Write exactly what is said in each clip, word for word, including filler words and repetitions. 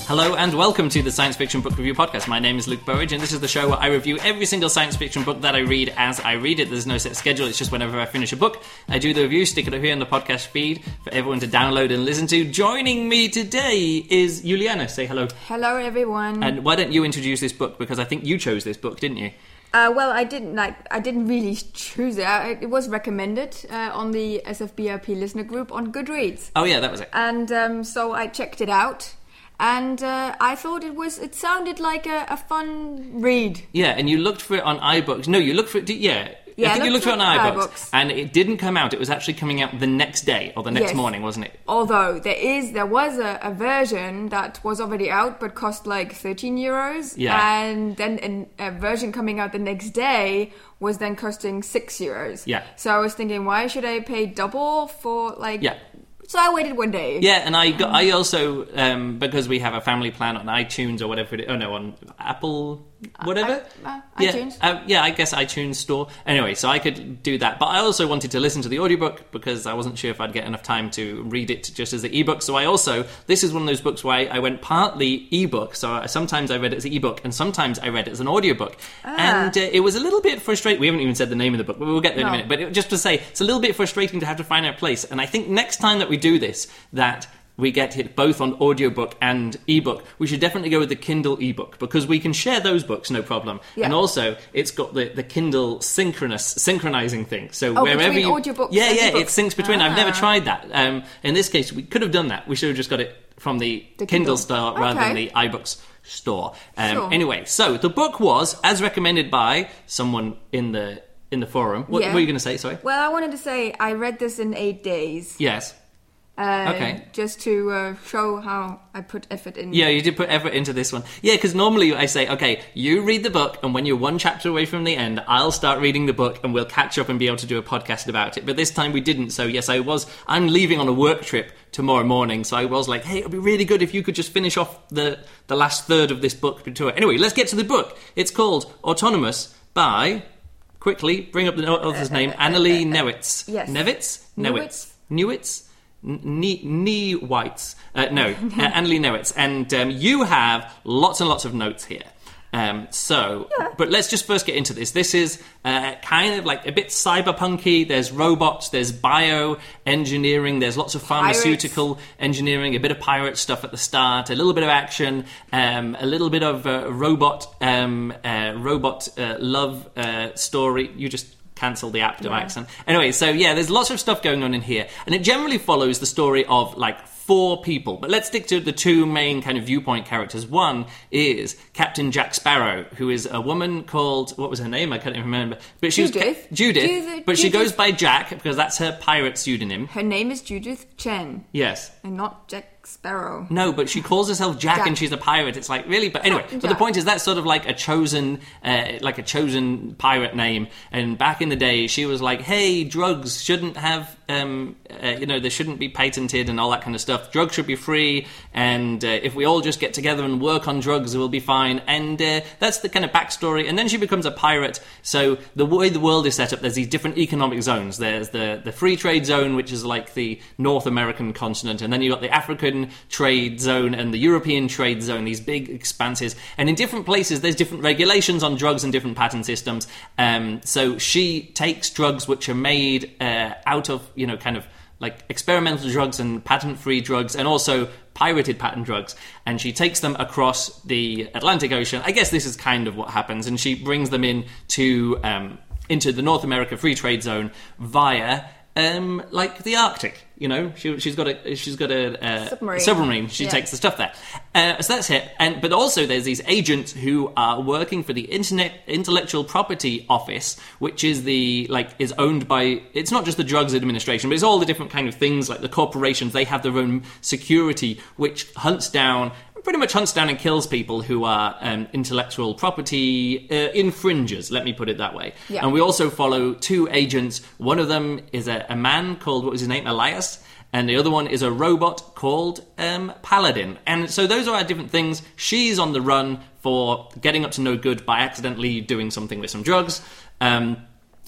Hello and welcome to the Science Fiction Book Review Podcast. My name is Luke Burridge and this is the show where I review every single science fiction book that I read as I read it. There's no set schedule, it's just whenever I finish a book, I do the review, stick it up here in the podcast feed for everyone to download and listen to. Joining me today is Juliana. Say hello. Hello everyone. And why don't you introduce this book, because I think you chose this book, didn't you? Uh, well, I didn't like. I didn't really choose it. I, it was recommended uh, on the S F B R P listener group on Goodreads. Oh yeah, that was it. And um, so I checked it out, and uh, I thought it was. It sounded like a, a fun read. Yeah, and you looked for it on iBooks. No, you looked for it. Yeah. Yeah, I think I you looked for it on iBooks, iBooks, and it didn't come out. It was actually coming out the next day or the next yes. morning, wasn't it? Although there is, there was a, a version that was already out but cost like thirteen euros, yeah. and then an, a version coming out the next day was then costing six euros. Yeah. So I was thinking, why should I pay double for like? Yeah. So I waited one day. Yeah, and I got, I also, um, because we have a family plan on iTunes or whatever it is, oh no, on Apple, whatever? Uh, uh, yeah, iTunes. Uh, yeah, I guess iTunes store. Anyway, so I could do that. But I also wanted to listen to the audiobook because I wasn't sure if I'd get enough time to read it just as the ebook. So I also, this is one of those books where I, I went partly ebook. So I, sometimes I read it as an ebook and sometimes I read it as an audiobook. Ah. And uh, it was a little bit frustrating. We haven't even said the name of the book, but we'll get there no. in a minute. But it, just to say, it's a little bit frustrating to have to find our place. And I think next time that we do this, that we get it both on audiobook and ebook, we should definitely go with the Kindle ebook because we can share those books, no problem. Yeah. And also, it's got the, the Kindle synchronous synchronizing thing. So oh, wherever between you, audiobooks yeah, and yeah, ebooks. it syncs between. Ah. I've never tried that. Um, in this case, we could have done that. We should have just got it from the, the Kindle Kindle store rather okay. than the iBooks store. Um, sure. Anyway, so the book was as recommended by someone in the in the forum. What, Yeah. what were you going to say? Sorry. Well, I wanted to say I read this in eight days. Yes. Uh, Okay. Just to uh, show how I put effort in. Yeah, you did put effort into this one. Yeah, because normally I say, okay, you read the book, and when you're one chapter away from the end, I'll start reading the book, and we'll catch up and be able to do a podcast about it. But this time we didn't, so yes, I was... I'm leaving on a work trip tomorrow morning, so I was like, hey, it'd be really good if you could just finish off the, the last third of this book. Anyway, let's get to the book. It's called Autonomous by... Quickly, bring up the author's name, Annalee Newitz. Yes. Newitz? Newitz. Newitz? Knee, knee whites. Uh, no, uh, Annalee Newitz. And um, you have lots and lots of notes here. Um, so, yeah. But let's just first get into this. This is uh, kind of like a bit cyberpunky. There's robots, there's bioengineering, there's lots of pharmaceutical Pirates. engineering, a bit of pirate stuff at the start, a little bit of action, um, a little bit of uh, robot, um, uh, robot uh, love uh, story. You just... cancel the Aptum yeah. accent. Anyway, so yeah, there's lots of stuff going on in here. And it generally follows the story of, like, four people. But let's stick to the two main kind of viewpoint characters. One is Captain Jack Sparrow, who is a woman called... What was her name? I can't even remember. But she Judith. was Judith. Judith. But she Judith. goes by Jack, because that's her pirate pseudonym. Her name is Judith Chen. Yes. And not Jack Sparrow. No, but she calls herself Jack, Jack. and she's a pirate. It's like, really? But anyway, Jack. but the point is that's sort of like a chosen, uh, like a chosen pirate name. And back in the day, she was like, hey, drugs shouldn't have, um, uh, you know, they shouldn't be patented and all that kind of stuff. Drugs should be free, and uh, if we all just get together and work on drugs, we'll be fine. And uh, that's the kind of backstory. And then she becomes a pirate. So the way the world is set up, there's these different economic zones. There's the, the free trade zone, which is like the North American continent, and then you've got the African trade zone and the European trade zone, these big expanses. And in different places, there's different regulations on drugs and different patent systems. Um, so she takes drugs which are made uh, out of, you know, kind of like experimental drugs and patent-free drugs and also pirated patent drugs, and she takes them across the Atlantic Ocean. I guess this is kind of what happens, and she brings them in to um, into the North America Free Trade Zone via um, like the Arctic. You know, she, she's got a she's got a, a submarine. submarine. She yeah. takes the stuff there. Uh, so that's it. And but also there's these agents who are working for the Internet Intellectual Property Office, which is the like is owned by. It's not just the Drugs Administration, but it's all the different kind of things like the corporations. They have their own security, which hunts down. Pretty much hunts down and kills people who are um, intellectual property uh, infringers, let me put it that way. Yeah. And we also follow two agents. One of them is a, a man called, what was his name, Elias, and the other one is a robot called um, Paladin. And so those are our different things. She's on the run for getting up to no good by accidentally doing something with some drugs. Um,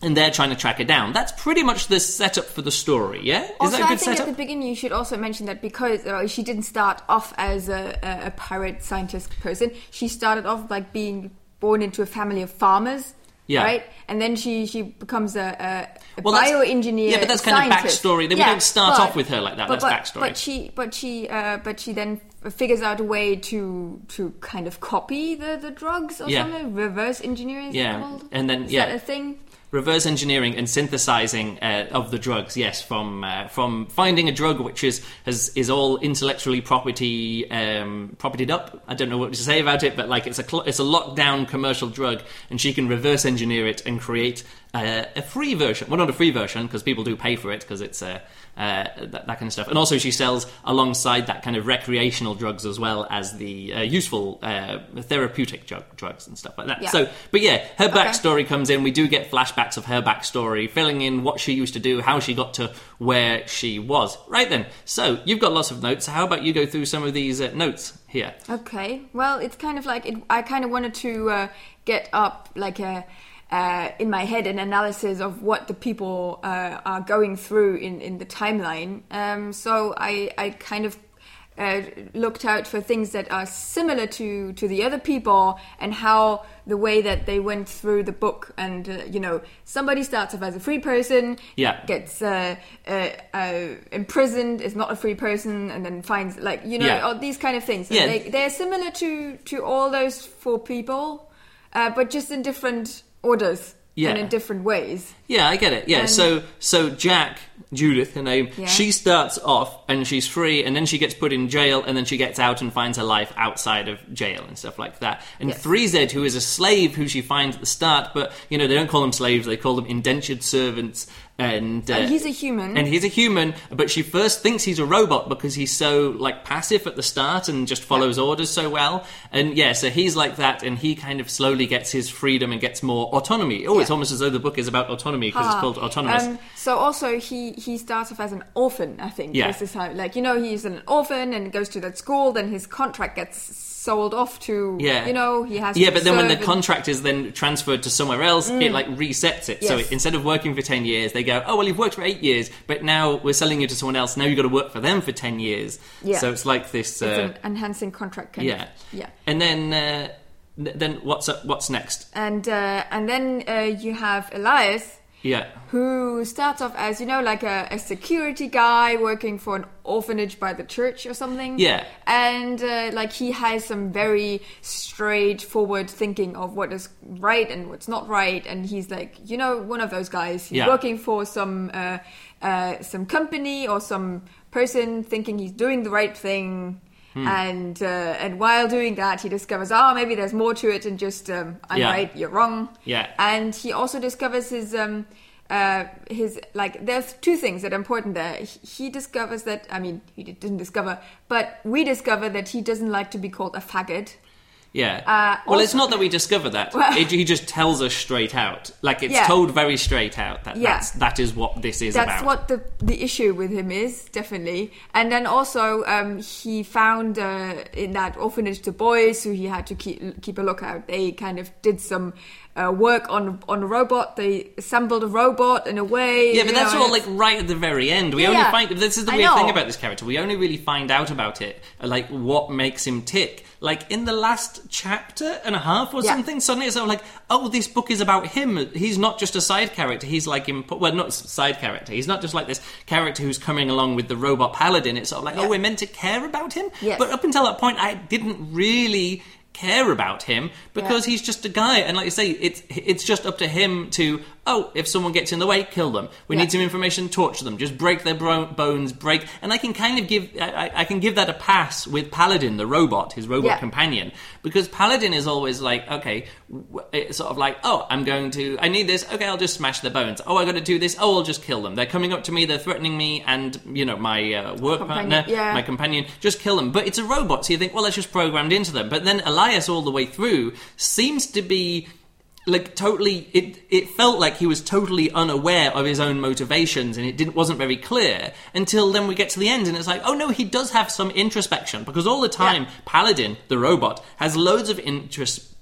and they're trying to track her down. That's pretty much the setup for the story, yeah? Is also, that a good I think setup? at the beginning you should also mention that because uh, she didn't start off as a, a, a pirate scientist person, she started off like being born into a family of farmers. Yeah. Right, and then she, she becomes a, a, a well, bioengineer. Yeah, but that's kind scientist. of backstory. We yeah, don't start but, off with her like that. But, that's but, backstory. But she, but she, uh, but she then figures out a way to to kind of copy the, the drugs or yeah. something. Reverse engineering. Is yeah, it called? and then is yeah, that a thing? Reverse engineering and synthesizing uh, of the drugs, yes, from uh, from finding a drug which is has, is all intellectually property um, propertied up. I don't know what to say about it, but like it's a cl- it's a locked down commercial drug, and she can reverse engineer it and create uh, a free version. Well, not a free version because people do pay for it because it's a. Uh, that, that kind of stuff. And also she sells alongside that kind of recreational drugs as well as the uh, useful uh, therapeutic drug, drugs and stuff like that. Yeah. So, but yeah, her Okay. backstory comes in. We do get flashbacks of her backstory, filling in what she used to do, how she got to where she was. Right then, so you've got lots of notes. How about you go through some of these uh, notes here? Okay. Well, it's kind of like it, I kind of wanted to uh, get up like a. Uh, in my head, an analysis of what the people uh, are going through in, in the timeline. Um, so I, I kind of uh, looked out for things that are similar to, to the other people and how the way that they went through the book. And, uh, you know, somebody starts off as a free person, Yeah. gets uh, uh, uh, imprisoned, is not a free person, and then finds, like, you know, Yeah. all these kind of things. And Yeah. they, they're similar to, to all those four people, uh, but just in different orders Yeah. and in different ways. Yeah, I get it. Yeah, And- so so Jack, Judith, her name, Yeah. she starts off and she's free, and then she gets put in jail, and then she gets out and finds her life outside of jail and stuff like that. And Yes. three Z, who is a slave who she finds at the start, but you know they don't call them slaves; they call them indentured servants. And, uh, And he's a human. and he's a human, but she first thinks he's a robot because he's so like passive at the start and just follows orders so well. And yeah, so he's like that, and he kind of slowly gets his freedom and gets more autonomy. Oh, it's Yeah. almost as though the book is about autonomy because it's Ah, called Autonomous. Um, so also he he starts off as an orphan, I think. Yeah. This is how, like, you know, he's an orphan and goes to that school. Then his contract gets sold off to, Yeah. you know, he has. Yeah, to but then when the serve and- contract is then transferred to somewhere else, it like resets it. So Yes. instead of working for ten years, they go, oh, well, you've worked for eight years, but now we're selling you to someone else. Now you've got to work for them for ten years. Yeah. So it's like this. It's Uh, an enhancing contract. Kind yeah. Of. Yeah. And then, uh, th- then what's up, what's next? And uh, and then uh, you have Elias, Yeah. who starts off as, you know, like a, a security guy working for an orphanage by the church or something. Yeah. And uh, like he has some very straightforward thinking of what is right and what's not right. And he's like, you know, one of those guys. He's Yeah. working for some uh, uh, some company or some person thinking he's doing the right thing. Hmm. And uh, and while doing that, he discovers, oh, maybe there's more to it than just um, I'm Yeah. right, you're wrong. Yeah. And he also discovers his um uh his like there's two things that are important there. He, he discovers that I mean he didn't discover, but we discover that he doesn't like to be called a faggot. Yeah. Uh, well, also- it's not that we discover that. Well- it, he just tells us straight out. Like, it's Yeah. told very straight out that Yeah. that's, that is what this is That's about. what the the issue with him is, definitely. And then also um, he found uh, in that orphanage the boys who he had to keep keep a lookout. They kind of did some uh, work on on a robot. They assembled a robot in a way. Yeah, but you that's know, all and like it's- right at the very end. We Yeah, only yeah. find this is the I weird thing know. about this character. We only really find out about it, like what makes him tick. Like in the last chapter and a half or Yeah. something, suddenly it's sort of like, oh, this book is about him. He's not just a side character. He's like imp- well, not s- side character. He's not just like this character who's coming along with the robot paladin. It's sort of like, Yeah. oh, we're meant to care about him. Yes. But up until that point, I didn't really care about him because Yeah. he's just a guy, and like you say, it's it's just up to him to, oh, if someone gets in the way, kill them. We Yeah. need some information, torture them, just break their bro- bones, break. And I can kind of give, I, I can give that a pass with Paladin, the robot, his robot Yeah. companion, because Paladin is always like, okay, w- it's sort of like, oh, I'm going to, I need this, okay, I'll just smash their bones. Oh, I got to do this, oh, I'll just kill them. They're coming up to me, they're threatening me, and you know my uh, work Companion, partner, yeah. my companion, just kill them. But it's a robot, so you think, well, that's just programmed into them. But then Elias, all the way through, seems to be like totally. It it felt like he was totally unaware of his own motivations, and it didn't wasn't very clear until then we get to the end, and it's like, oh no, he does have some introspection, because all the time Yeah. Paladin, the robot, has loads of intros-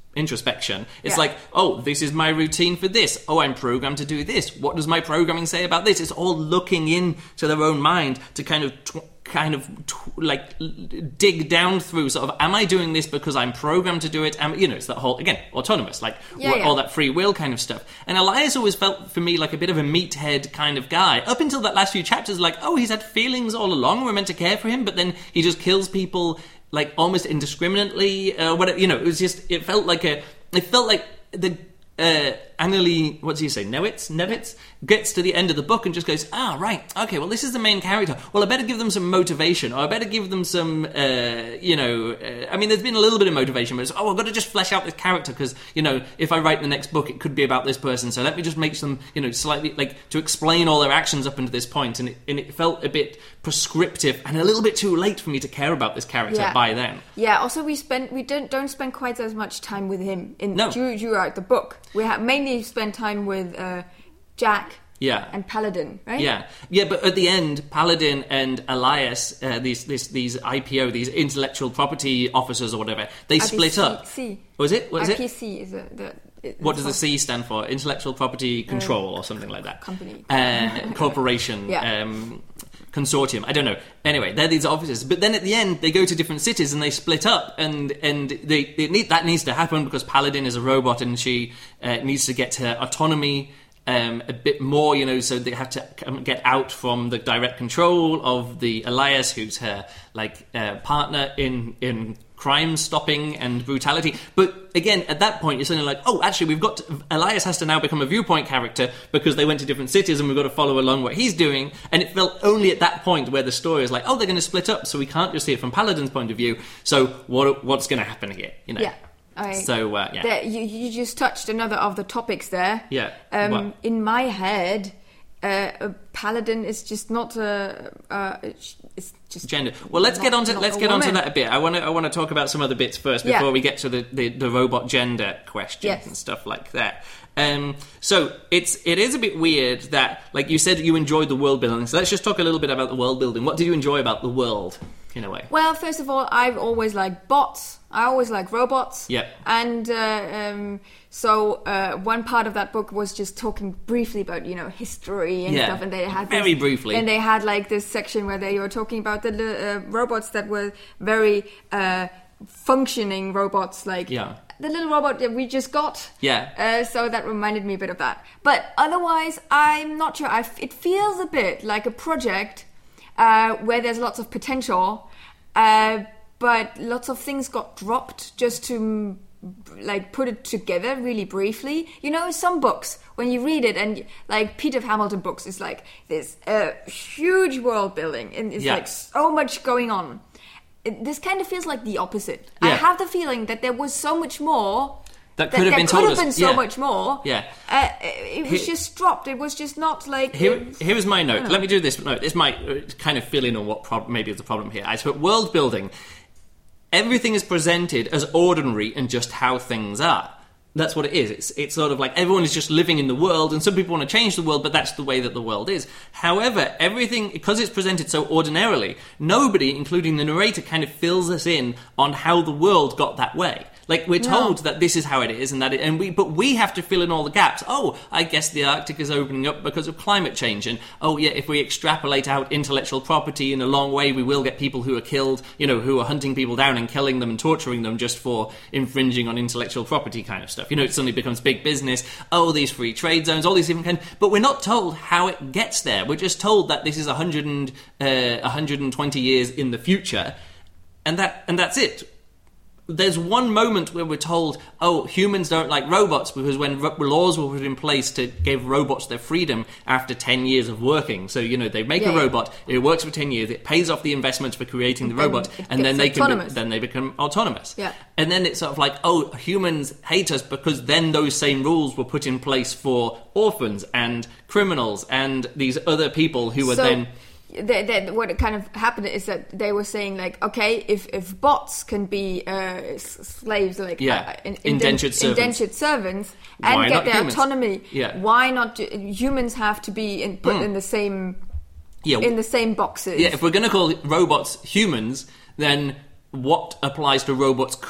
introspection. It's Yeah. like, oh, this is my routine for this. Oh, I'm programmed to do this. What does my programming say about this? It's all looking in to their own mind to kind of tw- kind of tw- like dig down through sort of, am I doing this because I'm programmed to do it? Am, you know, it's that whole, again, autonomous, like Yeah, wh- yeah. all that free will kind of stuff. And Elias always felt for me like a bit of a meathead kind of guy up until that last few chapters. Like, oh, he's had feelings all along, we're meant to care for him, but then he just kills people like almost indiscriminately, uh, whatever. You know, it was just, it felt like a, it felt like the uh, Annalie, what do you say, Newitz, Nevitz, gets to the end of the book and just goes, ah, right, okay, well, this is the main character. Well, I better give them some motivation, or I better give them some, uh, you know, uh, I mean, there's been a little bit of motivation, but it's, oh, I've got to just flesh out this character, because, you know, if I write the next book, it could be about this person, so let me just make some, you know, slightly, like, to explain all their actions up until this point, and it, and it felt a bit prescriptive, and a little bit too late for me to care about this character Yeah. by then. Yeah. Also, we spend we don't don't spend quite as much time with him in No. dur- throughout the book. We have mainly spent time with uh, Jack. Yeah. And Paladin, right? Yeah, yeah, but at the end, Paladin and Elias, uh, these these these I P O, these intellectual property officers or whatever, they split up. C. Was it? Was I it? P C is a, the. It, What does the C stand for? Intellectual Property Control or something like that. Company. Uh, corporation. Yeah. Um, consortium. I don't know. Anyway, they're these officers. But then at the end, they go to different cities and they split up. And and they, they need, that needs to happen because Paladin is a robot and she uh, needs to get her autonomy um, a bit more, you know, so they have to come, get out from the direct control of the Elias, who's her like uh, partner in in crime stopping and brutality. But again, at that point, you're suddenly like, oh, actually, we've got to, Elias has to now become a viewpoint character because they went to different cities and we've got to follow along what he's doing. And it felt only at that point where the story is like, oh, they're going to split up, so we can't just see it from Paladin's point of view. So what what's going to happen here? You know? Yeah. I, so uh, yeah, there, you you just touched another of the topics there. Yeah. Um, What? in my head, uh, a paladin is just not a. Uh, it's just gender. Well, let's not- get on to not let's a get on to woman. that a bit. I want to I want to talk about some other bits first Yeah. before we get to the, the, the robot gender questions Yes. and stuff like that. Um, so it's it is a bit weird that, like you said, you enjoyed the world building. So let's just talk a little bit about the world building. What did you enjoy about the world, in a way? Well, first of all, I've always liked bots. I always like robots. Yep. And uh, um, so uh, one part of that book was just talking briefly about, you know, history and Yeah. stuff. And they had Very this, briefly. And they had like this section where they were talking about the uh, robots that were very uh, functioning robots, like Yeah. the little robot that we just got. Yeah. Uh, so that reminded me a bit of that. But otherwise, I'm not sure. I f- it feels a bit like a project uh, where there's lots of potential, uh, but lots of things got dropped just to mm, like put it together really briefly. You know, some books when you read it, and like Peter Hamilton books, is like this uh, huge world building, and it's Yeah. like so much going on. It, this kind of feels like the opposite. I Yeah. have the feeling that there was so much more. That could have there been could told have us. been so Yeah. much more. Yeah. Uh, it, it was Here- just dropped. It was just not like. Here, here is my note. know. Let me do this note. This might uh, kind of fill in on what prob- maybe is the problem here. I put world building. Everything is presented as ordinary and just how things are. That's what it is. It's it's sort of like everyone is just living in the world, and some people want to change the world, but that's the way that the world is. However, everything, because it's presented so ordinarily, nobody, including the narrator, kind of fills us in on how the world got that way. Like, we're told that this is how it is, and that it, and we, but we have to fill in all the gaps. Oh, I guess the Arctic is opening up because of climate change, and oh yeah, if we extrapolate out intellectual property in a long way, we will get people who are killed, you know, who are hunting people down and killing them and torturing them just for infringing on intellectual property kind of stuff. You know, it suddenly becomes big business. Oh, these free trade zones, all these different kind. But we're not told how it gets there. We're just told that this is one hundred and, uh, one hundred twenty years in the future, and that and that's it. There's one moment where we're told, oh, humans don't like robots because when ro- laws were put in place to give robots their freedom after ten years of working. So, you know, they make Yeah, a yeah. robot, it works for ten years, it pays off the investment for creating the then robot, it and then gets they can be, autonomous. then they become autonomous. Yeah. And then it's sort of like, oh, humans hate us because then those same rules were put in place for orphans and criminals and these other people who were So, then... the, the, what kind of happened is that they were saying like, okay, if, if bots can be uh, s- slaves, like Yeah, uh, in, indentured servants. indentured servants, and Why get not their humans? autonomy, Yeah. why not do, humans have to be in, put in the same Yeah, in the same boxes? Yeah, if we're going to call robots humans, then what applies to robots could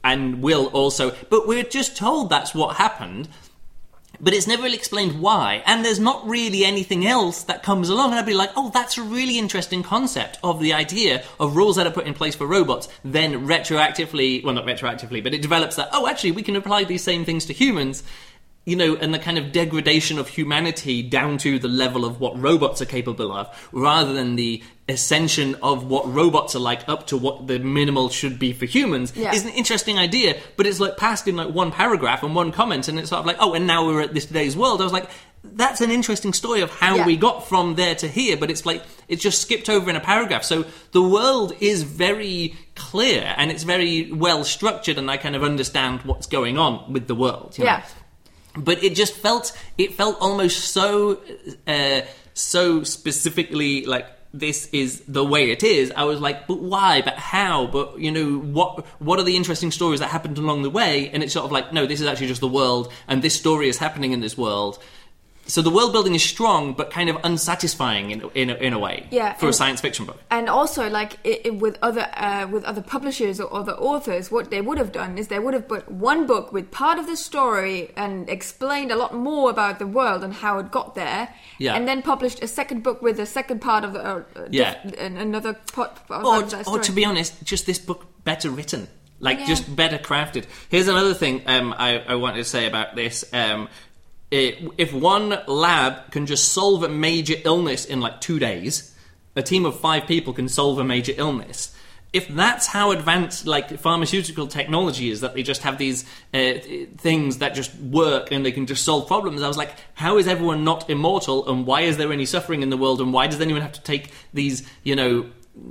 and will also, but we're just told that's what happened. But it's never really explained why, and there's not really anything else that comes along, and I'd be like, oh, that's a really interesting concept of the idea of rules that are put in place for robots, then retroactively, well, not retroactively, but it develops that, oh, actually, we can apply these same things to humans, you know, and the kind of degradation of humanity down to the level of what robots are capable of, rather than the ascension of what robots are like up to what the minimal should be for humans, yeah. is an interesting idea, but it's like passed in like one paragraph and one comment, and it's sort of like, oh, and now we're at this today's world. I was like, that's an interesting story of how yeah. we got from there to here, but it's like, it's just skipped over in a paragraph. So the world is very clear, and it's very well structured, and I kind of understand what's going on with the world. You know? Yeah. But it just felt, it felt almost so, uh, so specifically like, this is the way it is. I was like, but why? But how? But, you know, what what are the interesting stories that happened along the way? And it's sort of like, no, this is actually just the world, and this story is happening in this world. So the world building is strong, but kind of unsatisfying in in a, in a way, yeah, for and, a science fiction book. And also, like it, it, with other uh, with other publishers or other authors, what they would have done is they would have put one book with part of the story and explained a lot more about the world and how it got there, yeah. and then published a second book with the second part of the uh, yeah, diff- and another part of or, that or story. to be honest, just this book better written. Like, yeah. just better crafted. Here's another thing um, I, I wanted to say about this. Um, it, if one lab can just solve a major illness in like two days, a team of five people can solve a major illness. If that's how advanced like pharmaceutical technology is, that they just have these uh, things that just work and they can just solve problems, I was like, how is everyone not immortal, and why is there any suffering in the world, and why does anyone have to take these, you know,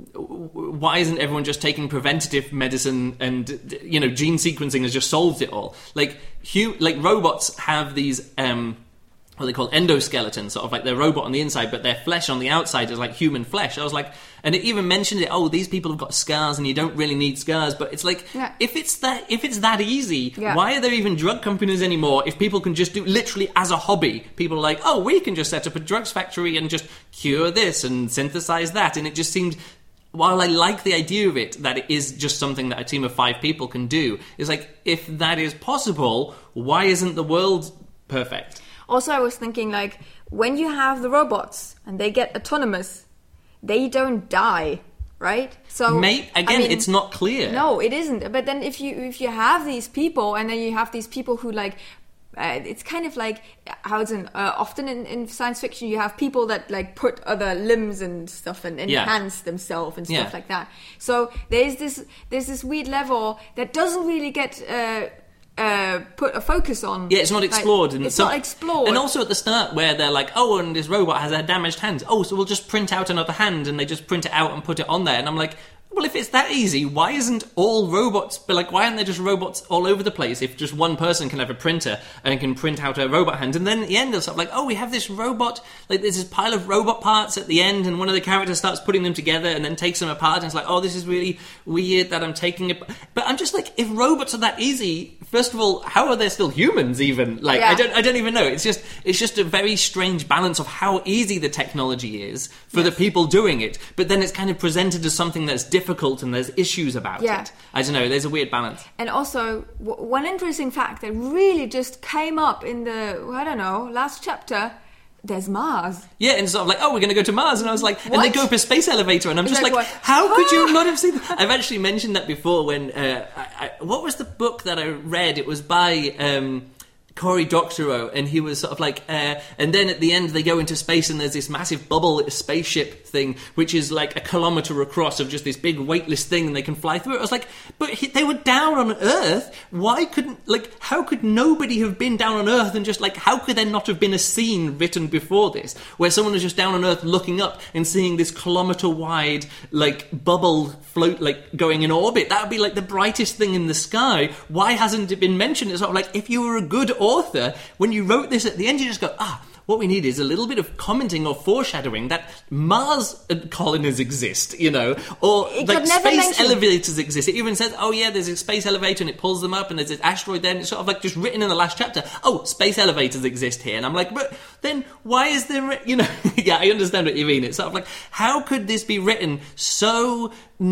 why isn't everyone just taking preventative medicine, and, you know, gene sequencing has just solved it all? Like, hu- like robots have these, um, what they call endoskeletons, sort of like their robot on the inside, but their flesh on the outside is like human flesh. I was like, and it even mentioned it, oh, these people have got scars and you don't really need scars, but it's like, yeah. if it's that if it's that easy, yeah. why are there even drug companies anymore if people can just do, literally as a hobby, people are like, oh, we can just set up a drugs factory and just cure this and synthesize that, and it just seemed, while I like the idea of it, that it is just something that a team of five people can do, it's like, if that is possible, why isn't the world perfect? Also, I was thinking, like, when you have the robots and they get autonomous, they don't die, right? So, Mate, again, I mean, it's not clear. No, it isn't. But then if you if you have these people, and then you have these people who, like, uh, it's kind of like how it's in, uh, often in, in science fiction, you have people that, like, put other limbs and stuff and enhance yeah. themselves and stuff yeah. like that. So there's this there's this weird level that doesn't really get Uh, Uh, put a focus on. Yeah, it's not explored. Like, and it's some, not explored. And also at the start where they're like, oh, and this robot has a damaged hand. Oh, so we'll just print out another hand, and they just print it out and put it on there. And I'm like, well, if it's that easy, why isn't all robots, but like, why aren't there just robots all over the place if just one person can have a printer and can print out a robot hand? And then at the end, it's like, oh, we have this robot, like there's this pile of robot parts at the end, and one of the characters starts putting them together and then takes them apart, and it's like, oh, this is really weird that I'm taking it. But I'm just like, if robots are that easy, first of all, how are there still humans even? Like, yeah. I don't I don't even know. It's just it's just a very strange balance of how easy the technology is for yes. the people doing it, but then it's kind of presented as something that's difficult and there's issues about yeah. it. I don't know, there's a weird balance. And also, w- one interesting fact that really just came up in the, I don't know, last chapter, there's Mars. Yeah, and sort of like, oh, we're going to go to Mars. And I was like, what? and they go up a space elevator, and I'm it's just like, like how could you not have seen that? I've actually mentioned that before when, uh, I, I, what was the book that I read? It was by um, Cory Doctorow, and he was sort of like, uh, and then at the end they go into space, and there's this massive bubble spaceship thing, which is like a kilometre across of just this big weightless thing, and they can fly through it. I was like, but he, they were down on Earth. Why couldn't, like, how could nobody have been down on Earth and just like, how could there not have been a scene written before this where someone was just down on Earth looking up and seeing this kilometre wide like bubble float, like going in orbit? That would be like the brightest thing in the sky. Why hasn't it been mentioned? It's sort of like, if you were a good author, when you wrote this at the end, you just go, ah, what we need is a little bit of commenting or foreshadowing that Mars colonies exist, you know, or it like space mentioned. elevators exist. It even says, oh yeah, there's a space elevator and it pulls them up, and there's an asteroid there, and it's sort of like just written in the last chapter, oh, space elevators exist here. And I'm like, but then why is there, you know, yeah, I understand what you mean. It's sort of like, how could this be written so N-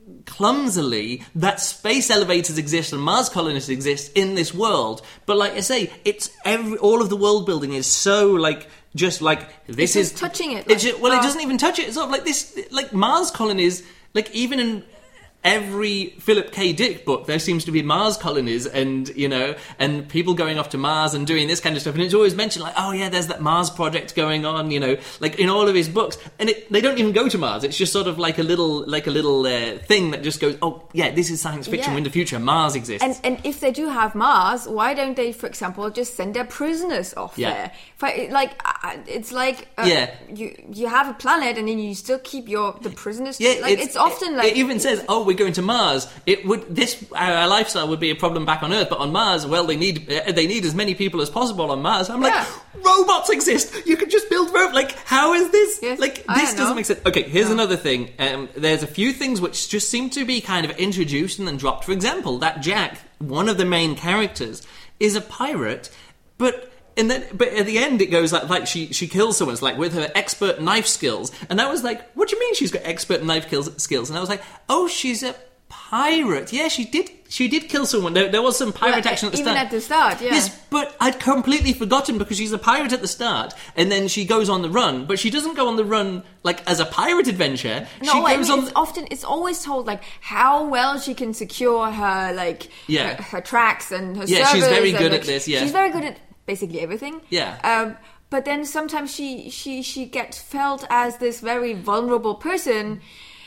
clumsily that space elevators exist and Mars colonists exist in this world. But like I say, it's every all of the world building is so like just like this it's is just touching it. It's Like, just, well, oh. it doesn't even touch it. It's sort of like this, like Mars colonies, like even in every Philip K. Dick book, there seems to be Mars colonies and, you know, and people going off to Mars and doing this kind of stuff. And it's always mentioned like, oh yeah, there's that Mars project going on, you know, like in all of his books. And it, they don't even go to Mars. It's just sort of like a little, like a little uh, thing that just goes, oh yeah, this is science fiction. Yeah. In the future, Mars exists. And and if they do have Mars, why don't they, for example, just send their prisoners off Yeah. there? For, like uh, it's like uh, Yeah. you you have a planet and then you still keep your the prisoners. Yeah, like it's, often it, like it even says, "Oh, we're going to Mars." It would this our lifestyle would be a problem back on Earth, but on Mars, well, they need uh, they need as many people as possible on Mars. I'm like, Yeah. robots exist. You can just build robots. Like, how is this? Yes, like, I this don't doesn't know. make sense. Okay, here's No. another thing. Um, there's a few things which just seem to be kind of introduced and then dropped. For example, that Jack, one of the main characters, is a pirate, but. And then, but at the end, it goes like, like she, she kills someone, it's like with her expert knife skills. And I was like, what do you mean she's got expert knife kills, skills? And I was like, oh, she's a pirate. Yeah, she did, she did kill someone. There, there was some pirate Well, action at the even start. at the start, yeah. Yes, but I'd completely forgotten because she's a pirate at the start, and then she goes on the run. But she doesn't go on the run like as a pirate adventure. No, she I goes mean, on. it's often it's always told like how well she can secure her like Yeah. her, her tracks and her Yeah, she's servers very and, good like, at this, yeah. she's very good at basically everything. Yeah. Um, but then sometimes she she she gets felt as this very vulnerable person.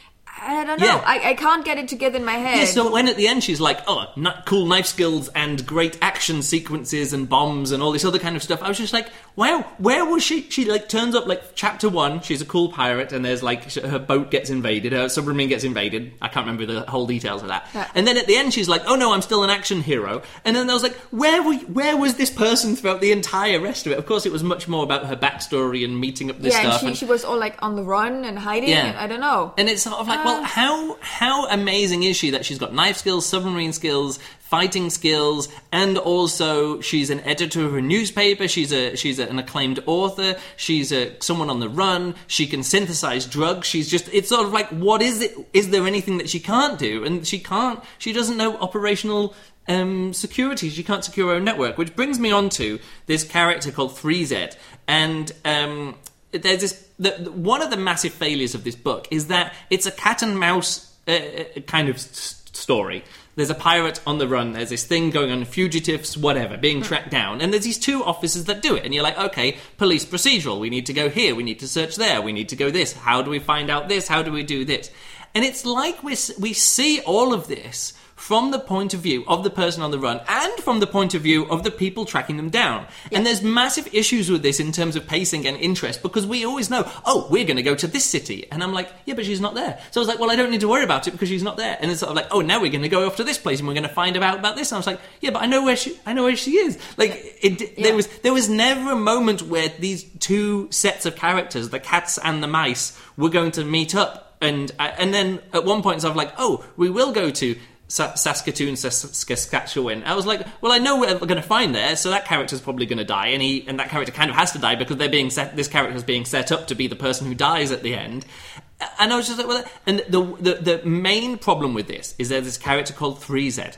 I don't know. Yeah. I, I can't get it together in my head. Yeah, so when at the end she's like, oh, not cool knife skills and great action sequences and bombs and all this other kind of stuff, I was just like, wow, where was she? She like turns up like chapter one, she's a cool pirate, and there's like sh- her boat gets invaded, her submarine gets invaded. I can't remember the whole details of that. Yeah. And then at the end she's like, oh no, I'm still an action hero. And then I was like, where were, where was this person throughout the entire rest of it? Of course, it was much more about her backstory and meeting up this yeah, stuff. and she, she was all like on the run and hiding. Yeah. And I don't know. And it's sort of like, well, Uh. how how amazing is she that she's got knife skills, submarine skills, fighting skills, and also she's an editor of a newspaper. She's a she's a, an acclaimed author. She's a someone on the run. She can synthesize drugs. She's just it's sort of like, what is it? Is there anything that she can't do? And she can't. She doesn't know operational. Um, security. She can't secure her own network, which brings me on to this character called three Z. And um, there's this. The, the, one of the massive failures of this book is that it's a cat and mouse uh, kind of s- story. There's a pirate on the run. There's this thing going on, fugitives, whatever, being tracked down. And there's these two officers that do it. And you're like, okay, police procedural. We need to go here. We need to search there. We need to go this. How do we find out this? How do we do this? And it's like we we see all of this from the point of view of the person on the run and from the point of view of the people tracking them down. Yeah. And there's massive issues with this in terms of pacing and interest because we always know, oh, we're going to go to this city. And I'm like, yeah, but she's not there. So I was like, well, I don't need to worry about it because she's not there. And it's sort of like, oh, now we're going to go off to this place and we're going to find out about this. And I was like, yeah, but I know where she, I know where she is. Like, it, yeah. there was there was never a moment where these two sets of characters, the cats and the mice, were going to meet up. And and then at one point, it's sort of like, oh, we will go to Saskatoon, Saskatchewan. I was like, well, I know what we're going to find there, so that character's probably going to die, and he and that character kind of has to die because they're being set. This character's being set up to be the person who dies at the end. And I was just like, well, and the the, the main problem with this is there's this character called three Z,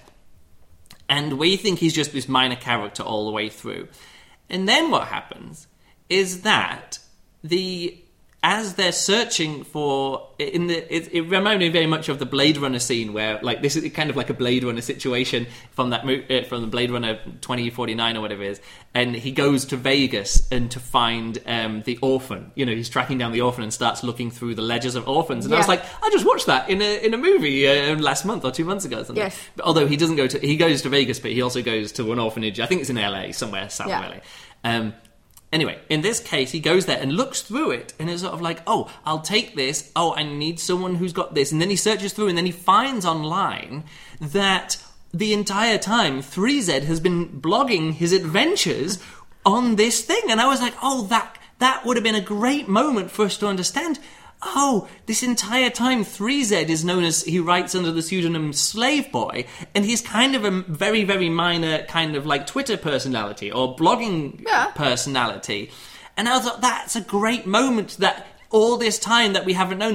and we think he's just this minor character all the way through, and then what happens is that the as they're searching for in the it, it reminded me very much of the Blade Runner scene where like this is kind of like a Blade Runner situation from that uh, from the Blade Runner twenty forty-nine or whatever it is, and he goes to Vegas and to find um, the orphan. You know, he's tracking down the orphan and starts looking through the ledgers of orphans. And yeah. I was like, I just watched that in a in a movie uh, last month or two months ago or something. Yes. But although he doesn't go to he goes to Vegas, but he also goes to an orphanage. I think it's in L A somewhere south yeah. of L A. Um, Anyway, in this case, he goes there and looks through it and is sort of like, oh, I'll take this. Oh, I need someone who's got this. And then he searches through and then he finds online that the entire time three Z has been blogging his adventures on this thing. And I was like, oh, that that would have been a great moment for us to understand. Oh, this entire time three Z is known as, he writes under the pseudonym Slave Boy, and he's kind of a very, very minor kind of like Twitter personality or blogging yeah. personality. And I thought, that's a great moment that all this time that we haven't known this,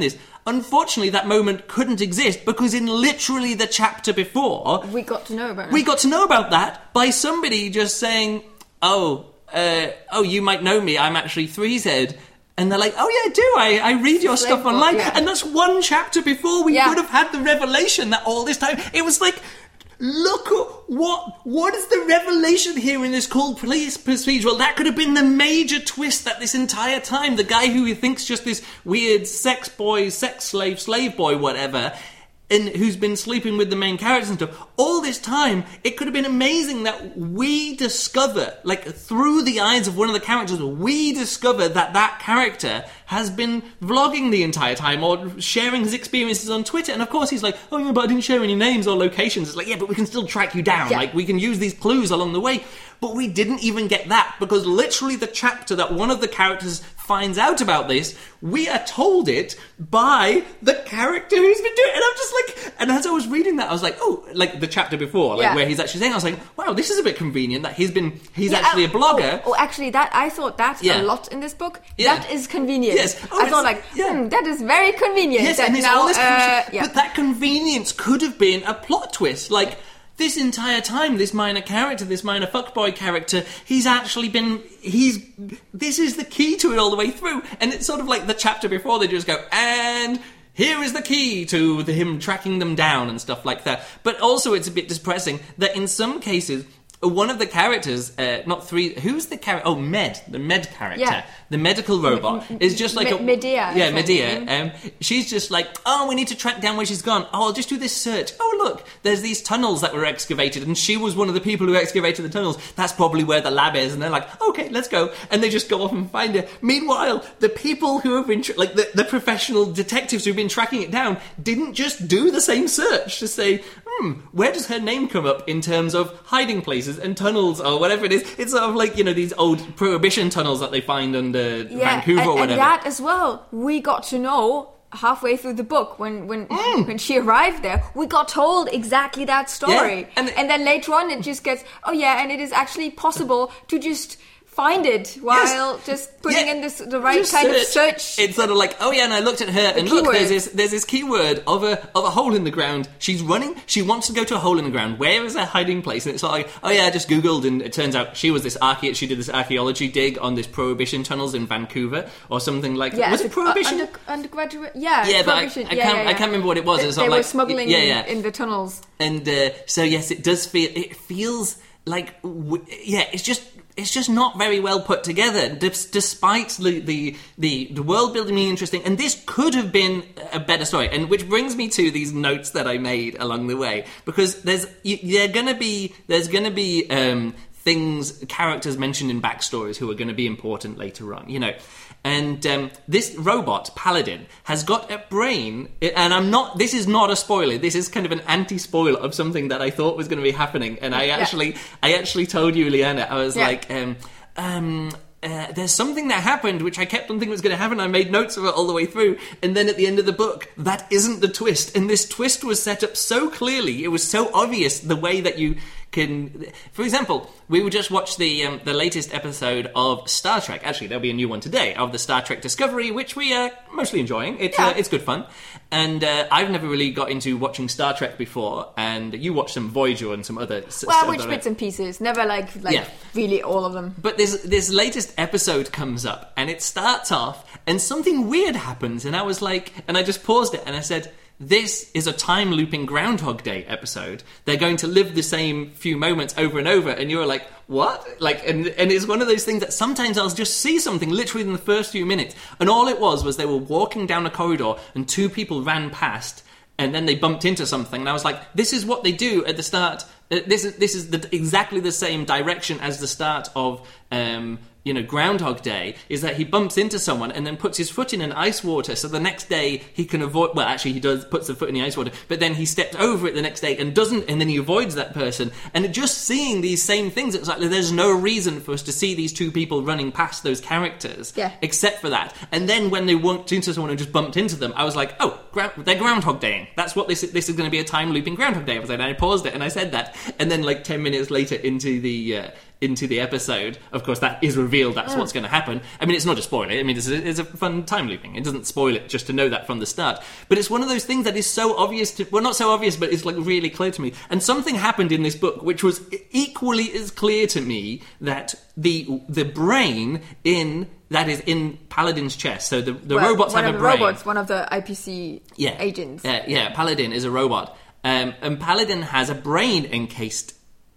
Unfortunately, that moment couldn't exist because in literally the chapter before... We got to know about it. We got to know about that by somebody just saying, oh, uh, oh, you might know me, I'm actually three Z. And they're like, oh yeah, I do, I, I read your Slave stuff book, online. yeah. And that's one chapter before we Yeah. would have had the revelation that all this time... It was like... Look at what what is the revelation here in this cold police procedural? That could have been the major twist that this entire time. The guy who he thinks just this weird sex boy, sex slave, slave boy, whatever, and who's been sleeping with the main characters and stuff. All this time, it could have been amazing that we discover, like through the eyes of one of the characters, we discover that that character has been vlogging the entire time or sharing his experiences on Twitter. And of course he's like, oh yeah, but I didn't share any names or locations. It's like, yeah, but we can still track you down. Yeah. Like, we can use these clues along the way. But we didn't even get that because literally the chapter that one of the characters finds out about this, we are told it by the character who's been doing it. And I'm just like, and as I was reading that, I was like, oh, like the chapter before, like Yeah. where he's actually saying, I was like, wow, this is a bit convenient that he's been, he's Yeah, actually a oh, blogger. Oh, oh, actually, that I thought that Yeah. a lot in this book. Yeah. That is convenient. Yes. Oh, I thought it's- like, yeah. hmm, that is very convenient. Yes, that and there's now, all this uh, confusion- yeah. but that convenience could have been a plot twist. Like, this entire time, this minor character, this minor fuckboy character, he's actually been, he's, this is the key to it all the way through. And it's sort of like the chapter before, they just go, and here is the key to the, him tracking them down and stuff like that. But also it's a bit depressing that in some cases, one of the characters, uh, not three, who's the character? Oh, Med, the Med character, Yeah. the medical robot, is just like Me- a... Medea, I Yeah, think. Medea. Um, she's just like, oh, we need to track down where she's gone. Oh, I'll just do this search. Oh, look, there's these tunnels that were excavated, and she was one of the people who excavated the tunnels. That's probably where the lab is. And they're like, okay, let's go. And they just go off and find her. Meanwhile, the people who have been, tra- like the, the professional detectives who've been tracking it down, didn't just do the same search to say, hmm, where does her name come up in terms of hiding places and tunnels or whatever it is? It's sort of like, you know, these old prohibition tunnels that they find under yeah, Vancouver and, or whatever. and that as well, we got to know halfway through the book when when Mm. when she arrived there, we got told exactly that story. Yeah, and- and then later on, it just gets, oh yeah, and it is actually possible to just find it while Yes. just putting Yeah. in this the right Just kind of search. It's sort of like, oh yeah, and I looked at her, and look, keyword. there's this there's this keyword of a of a hole in the ground. She's running. She wants to go to a hole in the ground. Where is her hiding place? And it's sort of like, oh yeah, I just googled, and it turns out she was this archae. She did this archaeology dig on this prohibition tunnels in Vancouver or something like. Yeah, was as it a- prohibition? Under, undergraduate, yeah, Yeah, but I, I prohibition, can't yeah, yeah, I yeah. can't remember what it was. They, It was they sort of were like, smuggling yeah, in, yeah. in the tunnels. And uh, so yes, it does feel. It feels like w- yeah, it's just it's just not very well put together. Dis- despite the, the the the world building being interesting, and this could have been a better story. And which brings me to these notes that I made along the way, because there's you, they're gonna be there's gonna be um, things characters mentioned in backstories who are going to be important later on, you know. And um, this robot, Paladin, has got a brain, and I'm not, this is not a spoiler, this is kind of an anti-spoiler of something that I thought was going to be happening, and I actually, yeah. I actually told you, Liana, I was yeah. like, um, um, uh, there's something that happened which I kept on thinking was going to happen. I made notes of it all the way through, and then at the end of the book, that isn't the twist, and this twist was set up so clearly, it was so obvious the way that you can, for example, we would just watch the um, the latest episode of Star Trek. Actually, there'll be a new one today of the Star Trek Discovery, which we are mostly enjoying. It's yeah. uh, it's good fun, and uh, I've never really got into watching Star Trek before. And you watched some Voyager and some other s- well, stuff. which bits and pieces, never like like Yeah. really all of them. But this this latest episode comes up, and it starts off, and something weird happens, and I was like, and I just paused it, and I said, this is a time looping Groundhog Day episode. They're going to live the same few moments over and over, and you're like, what? Like, and and it's one of those things that sometimes I'll just see something literally in the first few minutes, and all it was was they were walking down a corridor, and two people ran past, and then they bumped into something, and I was like, this is what they do at the start. Uh, this is this is the, exactly the same direction as the start of um, you know, Groundhog Day, is that he bumps into someone and then puts his foot in an ice water, so the next day he can avoid, well actually he does, puts the foot in the ice water, but then he steps over it the next day and doesn't, and then he avoids that person, and just seeing these same things, it's like there's no reason for us to see these two people running past those characters, yeah. except for that. And then when they bumped into someone and just bumped into them, I was like, oh, gra- they're Groundhog Daying. That's what this is, this is going to be a time looping Groundhog Day episode, and I paused it and I said that, and then like ten minutes later into the, uh, into the episode, of course, that is revealed. That's mm. what's going to happen. I mean, it's not to spoil it. I mean, it's a, it's a fun time looping. It doesn't spoil it just to know that from the start. But it's one of those things that is so obvious to, well, not so obvious, but it's like really clear to me. And something happened in this book which was equally as clear to me, that the the brain in that is in Paladin's chest. So the, the well, robots have a brain. brain. Robots, one of the I P C yeah. agents. Uh, yeah, Paladin is a robot. Um, and Paladin has a brain encased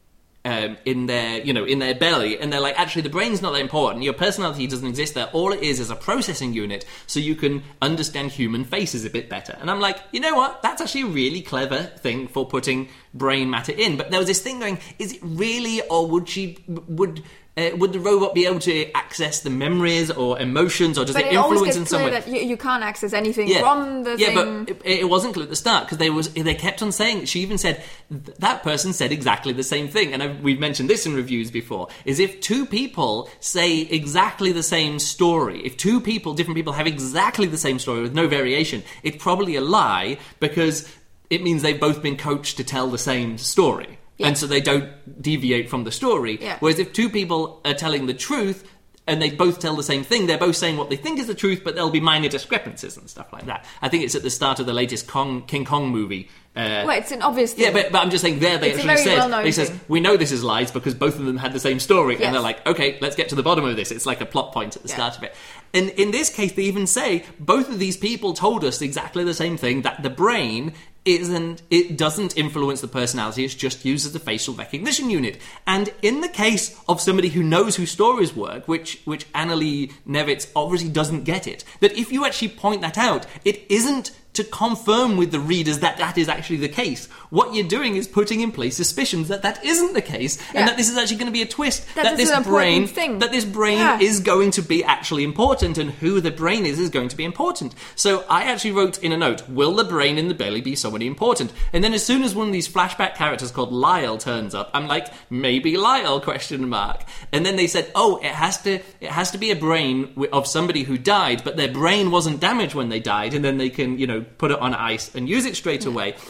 um, in their, you know, in their belly, and they're like, actually, the brain's not that important. Your personality doesn't exist there. All it is is a processing unit, so you can understand human faces a bit better. And I'm like, you know what? That's actually a really clever thing for putting brain matter in. But there was this thing going: is it really, or would she would? Uh, would the robot be able to access the memories or emotions, or does but it, it influence in some way? That you, you can't access anything yeah. from the yeah, thing. Yeah, but it, it wasn't clear at the start, because they was they kept on saying. She even said that person said exactly the same thing, and I've, we've mentioned this in reviews before. Is if two people say exactly the same story, if two people, different people, have exactly the same story with no variation, it's probably a lie, because it means they've both been coached to tell the same story. Yeah. And so they don't deviate from the story. Yeah. Whereas if two people are telling the truth and they both tell the same thing, they're both saying what they think is the truth, but there'll be minor discrepancies and stuff like that. I think it's at the start of the latest Kong, King Kong movie. Uh, well, it's an obvious thing. Yeah, but, but I'm just saying there they it's actually said, they thing. says, we know this is lies because both of them had the same story. Yes. And they're like, okay, let's get to the bottom of this. It's like a plot point at the yeah. start of it. And in this case, they even say, both of these people told us exactly the same thing, that the brain isn't, it doesn't influence the personality, it's just used as a facial recognition unit. And in the case of somebody who knows who stories work, which which Annalee Nevitz obviously doesn't get it, that if you actually point that out, it isn't to confirm with the readers that that is actually the case. What you're doing is putting in place suspicions that that isn't the case, yeah. and that this is actually going to be a twist. That, that this brain, thing. that this brain yeah. is going to be actually important, and who the brain is is going to be important. So I actually wrote in a note, will the brain in the belly be somebody important? And then as soon as one of these flashback characters called Lyle turns up, I'm like, maybe Lyle, question mark. And then they said, oh, it has to it has to be a brain of somebody who died, but their brain wasn't damaged when they died, and then they can, you know, put it on ice and use it straight yeah. away.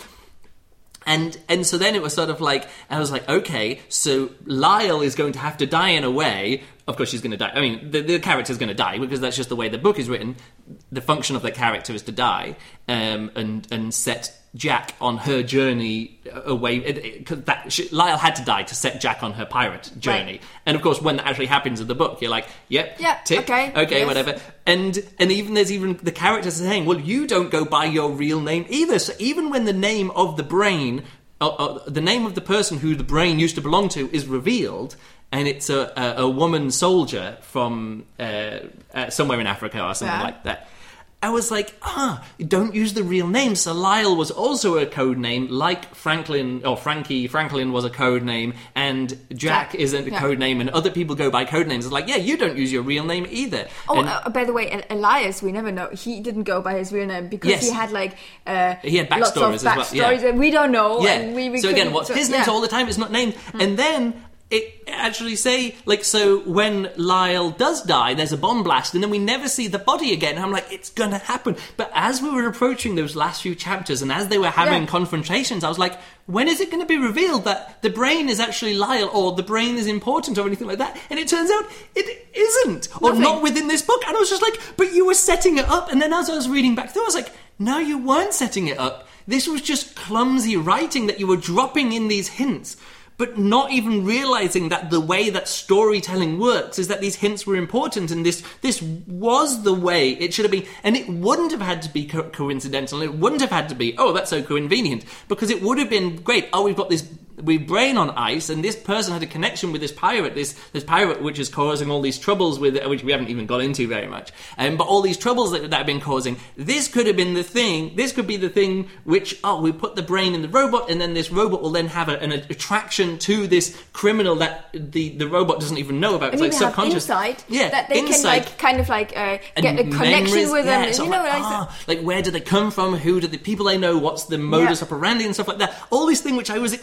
And and so then it was sort of like, I was like, okay, so Lyle is going to have to die in a way. Of course she's going to die. I mean, the, the character's going to die, because that's just the way the book is written. The function of the character is to die um, and and set Jack on her journey away. It, it, 'cause that, she, Lyle had to die to set Jack on her pirate journey. Right. And of course, when that actually happens in the book, you're like, yep, yeah, tick, okay, okay yes. whatever. And and even there's even the characters saying, well, you don't go by your real name either. So even when the name of the brain, uh, uh, the name of the person who the brain used to belong to is revealed, and it's a, a, a woman soldier from uh, uh, somewhere in Africa or something yeah. like that. I was like, ah, don't use the real name. So Lyle was also a code name, like Franklin, or Frankie, Franklin was a code name, and Jack, Jack. isn't a yeah. code name, and other people go by code names. It's like, yeah, you don't use your real name either. Oh, and, uh, by the way, Elias, we never know. He didn't go by his real name because yes. he had like uh, he had backstories lots of as well. backstories, Yeah. and we don't know. Yeah. And we, we so again, couldn't- what's so- his name's yeah. all the time? It's not named. Mm. And then it actually say, like, so when Lyle does die, there's a bomb blast, and then we never see the body again. And I'm like, it's gonna happen. But as we were approaching those last few chapters, and as they were having Yeah. confrontations, I was like, when is it going to be revealed that the brain is actually Lyle, or the brain is important, or anything like that? And it turns out it isn't, or Nothing. not within this book. And I was just like, but you were setting it up. And then as I was reading back through, I was like, no, you weren't setting it up. This was just clumsy writing that you were dropping in these hints, but not even realizing that the way that storytelling works is that these hints were important, and this this was the way it should have been. And it wouldn't have had to be co- coincidental. It wouldn't have had to be, oh, that's so convenient, because it would have been great. Oh, we've got this we brain on ice, and this person had a connection with this pirate, this this pirate which is causing all these troubles with, which we haven't even got into very much. Um, but all these troubles that, that have been causing, this could have been the thing. This could be the thing which, oh, we put the brain in the robot, and then this robot will then have a, an attraction to this criminal that the, the robot doesn't even know about. And It's like even have subconscious. Insight, yeah, that they insight. can like kind of like uh, And get a connection memories, with yeah, them. so You I'm know, like, like, ah, like where do they come from? Who do the people they know? What's the modus Yeah. operandi and stuff like that? All this thing which I was expecting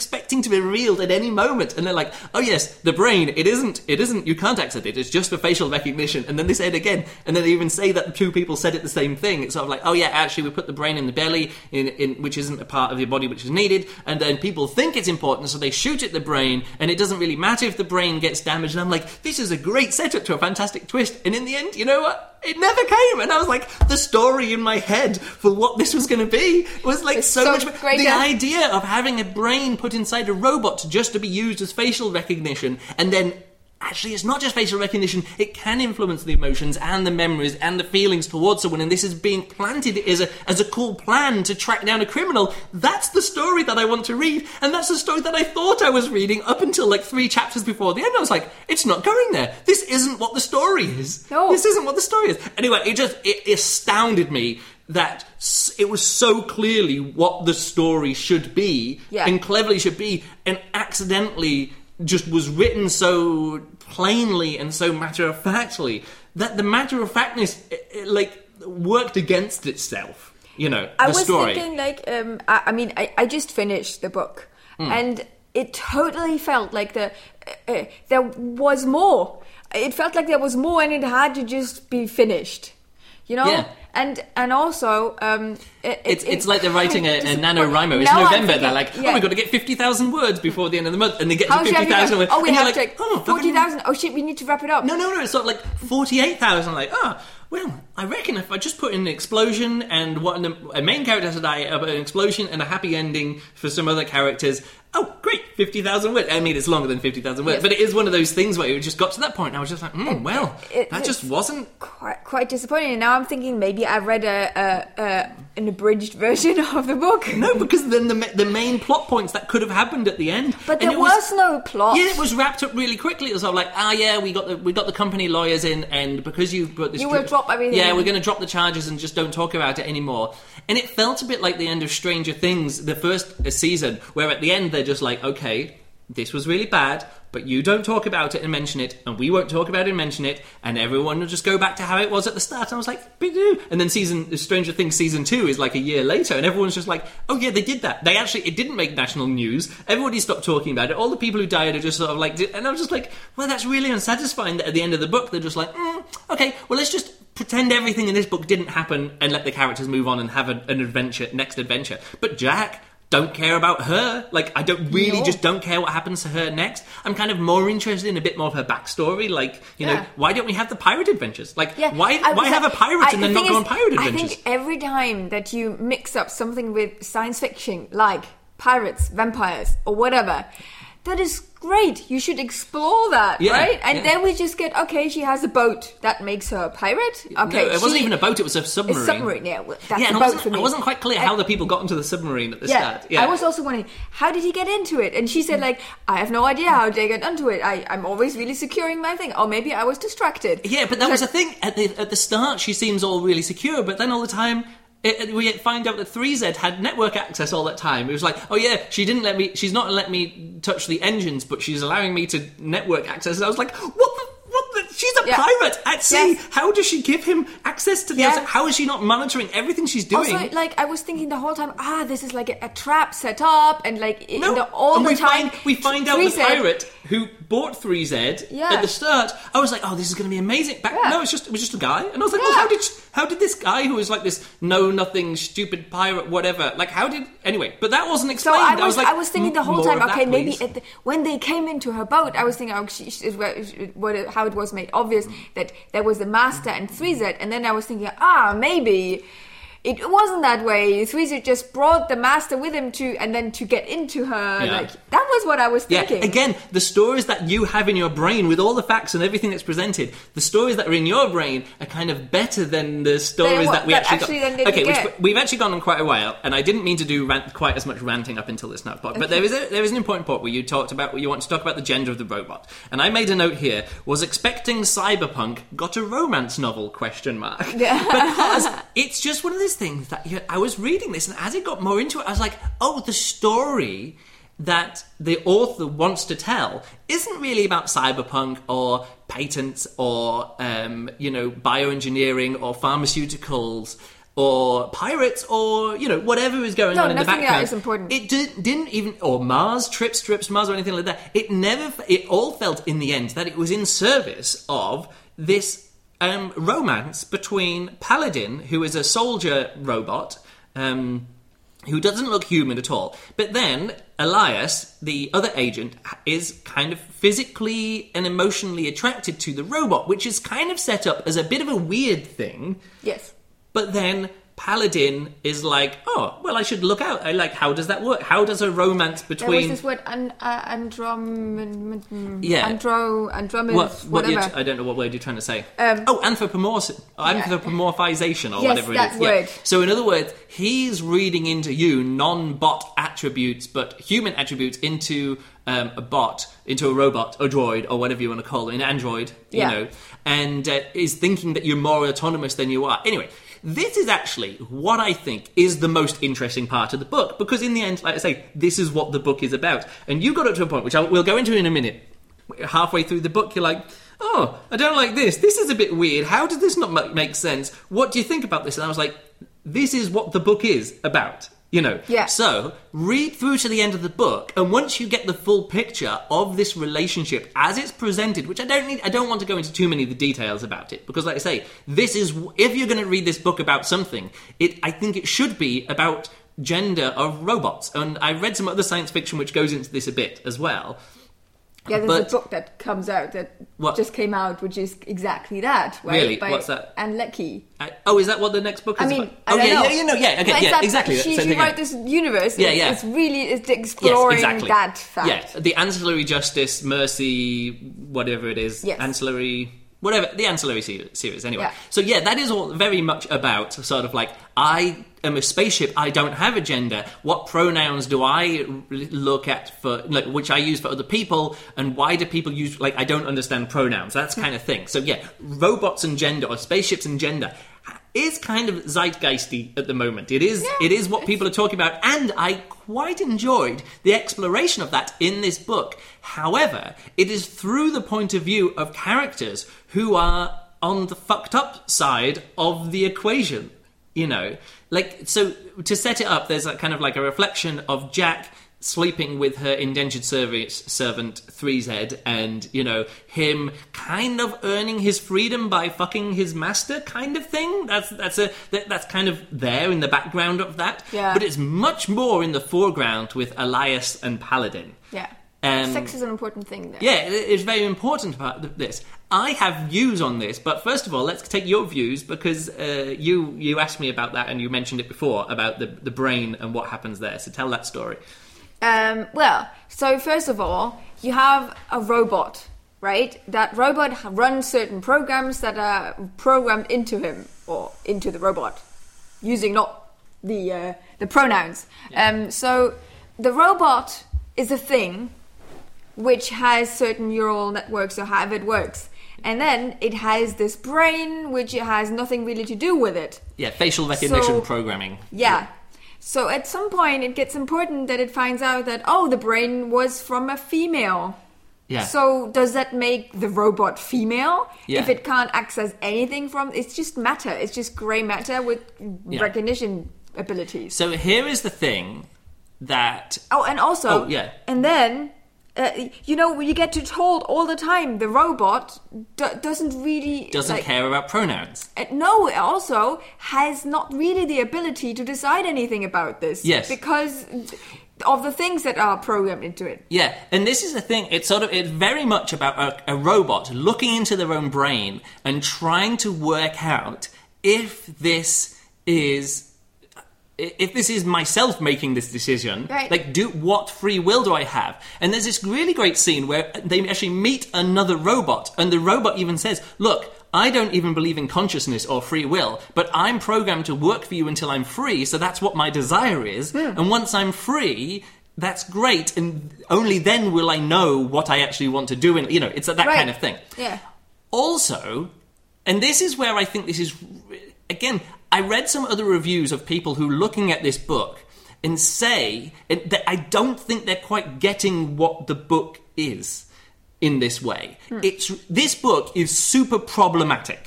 to be revealed at any moment. And they're like, oh yes, the brain, it isn't, it isn't, you can't access it, it's just for facial recognition. And then they say it again, and then they even say that two people said it the same thing. It's sort of like, oh yeah, actually we put the brain in the belly, in, in which isn't a part of your body which is needed, and then people think it's important, so they shoot at the brain, and it doesn't really matter if the brain gets damaged. And I'm like, this is a great setup to a fantastic twist. And in the end, you know what? It never came, and I was like, the story in my head for what this was going to be was like so, so much. Greater. The idea of having a brain put inside a robot to just to be used as facial recognition, and then actually it's not just facial recognition, it can influence the emotions and the memories and the feelings towards someone, and this is being planted as a as a cool plan to track down a criminal. That's the story that I want to read, and that's the story that I thought I was reading up until like three chapters before the end. I was like, it's not going there. This isn't what the story is. No. This isn't what the story is. Anyway, it just it astounded me that it was so clearly what the story should be, yeah. and cleverly should be, and accidentally just was written so plainly and so matter-of-factly that the matter-of-factness it, it, like worked against itself. You know, I the was story. thinking like um, I, I mean I, I just finished the book mm. and it totally felt like the uh, uh, there was more. It felt like there was more, and it had to just be finished. You know, yeah. and and also um, it, it's it, it's like they're writing a, a NaNoWriMo. It's now November. Thinking, they're like, yeah. oh, we've got to get fifty thousand words before the end of the month, and they get How to fifty thousand words. Oh, we and have you're to like, oh, forty thousand. Oh shit, we need to wrap it up. No, no, no. It's sort of like forty-eight thousand. Like, ah. Oh, well, I reckon if I just put in an explosion and what a main character has to die, an explosion and a happy ending for some other characters, oh, great, fifty thousand words. I mean, it's longer than fifty thousand words, yes. but it is one of those things where it just got to that point and I was just like, mm, well, it, it, that just wasn't... Quite, quite disappointing. And now I'm thinking maybe I read a, a, a an abridged version of the book. No, because then the the main plot points that could have happened at the end... But there was, was no plot. Yeah, it was wrapped up really quickly. It was sort of like, ah, yeah, we got the we got the company lawyers in, and because you put this... You will drop everything. Yeah, we're going to drop the charges and just don't talk about it anymore. And it felt a bit like the end of Stranger Things, the first season, where at the end they're just like, okay, this was really bad, but you don't talk about it and mention it, and we won't talk about it and mention it, and everyone will just go back to how it was at the start. And I was like, bidoo. And then season Stranger Things season two is like a year later, and everyone's just like, oh yeah, they did that. They actually, it didn't make national news. Everybody stopped talking about it. All the people who died are just sort of like, and I was just like, well, that's really unsatisfying that at the end of the book they're just like, mm, okay, well, let's just pretend everything in this book didn't happen and let the characters move on and have an, an adventure, next adventure. But Jack, don't care about her. Like, I don't really no. just don't care what happens to her next. I'm kind of more interested in a bit more of her backstory. Like, you yeah. know, why don't we have the pirate adventures? Like, yeah. why why have a pirate I, and then not is, go on pirate adventures? I think every time that you mix up something with science fiction, like pirates, vampires, or whatever, that is great. You should explore that, yeah, right? And yeah. then we just get, okay, she has a boat. That makes her a pirate. Okay, no, it wasn't she, even a boat, it was a submarine. A submarine, yeah. That's yeah, a and boat wasn't, for me. I wasn't quite clear how the people got into the submarine at the yeah, start. Yeah, I was also wondering, how did he get into it? And she said, like, I have no idea how they got into it. I, I'm always really securing my thing. Or maybe I was distracted. Yeah, but that was the thing. At the, at the start, she seems all really secure, but then all the time... It, we find out that three Z had network access all that time. It was like, oh yeah, she didn't let me, she's not let me touch the engines, but she's allowing me to network access. And I was like, what the, what the, she's a yeah. pirate at sea. Yes. How does she give him access to the yeah. outside? How is she not monitoring everything she's doing? Also, like, I was thinking the whole time, ah, this is like a, a trap set up, and like, no. in the, all and the we time. Find, we find out the pirate who bought three Z yeah. at the start. I was like, oh, this is going to be amazing. Back, yeah. no, it's just it was just a guy, and I was like, yeah. well, how did how did this guy who was like this know nothing stupid pirate whatever, like how did anyway? But that wasn't explained. So I was, I was, like, I was thinking the whole time, okay, that, maybe at the, when they came into her boat, I was thinking, oh, she, she, what, how it was made obvious that there was the master and three Z, and then I was thinking, ah, maybe. It wasn't that way. three Z just brought the master with him to, and then to get into her. Yeah. Like that was what I was thinking. Yeah. Again, the stories that you have in your brain with all the facts and everything that's presented, the stories that are in your brain are kind of better than the stories what, that we that actually, actually got. Okay, get. which, we've actually gone on quite a while, and I didn't mean to do rant, quite as much ranting up until this now part. But okay. there is a, there is an important part where you talked about where you want to talk about the gender of the robot, and I made a note here: was expecting Cyberpunk got a romance novel? Question mark. Yeah. Because it's just one of those things that you. I was reading this, and as it got more into it, I was like, oh, the story that the author wants to tell isn't really about cyberpunk or patents or, um, you know, bioengineering or pharmaceuticals. or pirates or, you know, whatever is going No, on in the nothing background. that is important. It did, didn't even, or Mars, trips, trips, Mars, or anything like that. It never, it all felt in the end that it was in service of this um, romance between Paladin, who is a soldier robot, um, who doesn't look human at all. But then Elias, the other agent, is kind of physically and emotionally attracted to the robot, which is kind of set up as a bit of a weird thing. Yes. But then Paladin is like, oh, well, I should look out. I like, how does that work? How does a romance There was between... this word, an, uh, androm... Yeah. Andro... Andromeda, What, what whatever. you're, I don't know what word you're trying to say. Um, oh, anthropomorph- anthropomorphization or Yes, whatever it that is. word. Yeah. So in other words, he's reading into you non-bot attributes, but human attributes into um, a bot, into a robot, a droid, or whatever you want to call it, an android, you Yeah. know, and uh, is thinking that you're more autonomous than you are. Anyway, this is actually what I think is the most interesting part of the book, because in the end, like I say, this is what the book is about. And you got up to a point, which I, we'll go into in a minute. Halfway through the book, you're like, oh, I don't like this. This is a bit weird. How did this not ma- make sense? What do you think about this? And I was like, this is what the book is about. You know, Yeah. So read through to the end of the book, and once you get the full picture of this relationship as it's presented, which I don't need, I don't want to go into too many of the details about it, because, like I say, this is if you're going to read this book about something, it I think it should be about gender of robots. And I read some other science fiction which goes into this a bit as well. Yeah, there's But- a book that comes out that What? just came out, which is exactly that. Right? Really? By What's that? Anne Leckie. I, oh, is that what the next book is I mean, about? I oh, don't yeah, know. yeah, you know, yeah, okay, But yeah, that- exactly. She, Same she thing. wrote this universe. Yeah, it's, yeah. It's really it's exploring yes, exactly. that fact. Yeah, the ancillary justice, mercy, whatever it is, Yes. ancillary, whatever, the ancillary se- series, anyway. Yeah. So, yeah, that is all very much about sort of like, I am a spaceship, I don't have a gender. What pronouns do I r- look at for, like, which I use for other people, and why do people use, like, I don't understand pronouns, that's kind of thing. So, yeah, robots and gender, or spaceships and gender, is kind of zeitgeisty at the moment. It is Yeah, it is what people are talking about, and I quite enjoyed the exploration of that in this book. However, it is through the point of view of characters who are on the fucked up side of the equation, you know. Like, so to set it up, there's a kind of like a reflection of Jack sleeping with her indentured service servant three Z, and, you know, him kind of earning his freedom by fucking his master, kind of thing. That's that's a that, that's kind of there in the background of that. Yeah. But it's much more in the foreground with Elias and Paladin. Yeah. Um, Sex is an important thing there. Yeah, it- it's a very important part of this. I have views on this, but first of all, let's take your views, because uh, you you asked me about that, and you mentioned it before about the the brain and what happens there. So tell that story. Um, well, so first of all, you have a robot, right? That robot ha- runs certain programs that are programmed into him or into the robot, using not the uh, the pronouns. Um, so the robot is a thing which has certain neural networks, or however it works. And then it has this brain which has nothing really to do with it. Yeah, facial recognition So- programming. Yeah. So at some point it gets important that it finds out that, oh, the brain was from a female. Yeah. So does that make the robot female? Yeah. If it can't access anything from... It's just matter. It's just grey matter with Yeah. recognition abilities. So here is the thing that... Oh, and also... Oh, yeah. And then... Uh, you know, you get to told all the time the robot d- doesn't really... doesn't like, care about pronouns. Uh, no, it also has not really the ability to decide anything about this. Yes. Because of the things that are programmed into it. Yeah, and this is the thing. It's sort of it's very much about a, a robot looking into their own brain and trying to work out if this is if this is myself making this decision. Right. Like, do what free will do I have? And there's this really great scene where they actually meet another robot, and the robot even says, "Look, I don't even believe in consciousness or free will, but I'm programmed to work for you until I'm free, so that's what my desire is. Hmm. And once I'm free, that's great, and only then will I know what I actually want to do." And, you know, it's that Right. kind of thing. Yeah. Also, and this is where I think this is... Again, I read some other reviews of people who looking at this book and say that I don't think they're quite getting what the book is in this way. Hmm. It's this book is super problematic.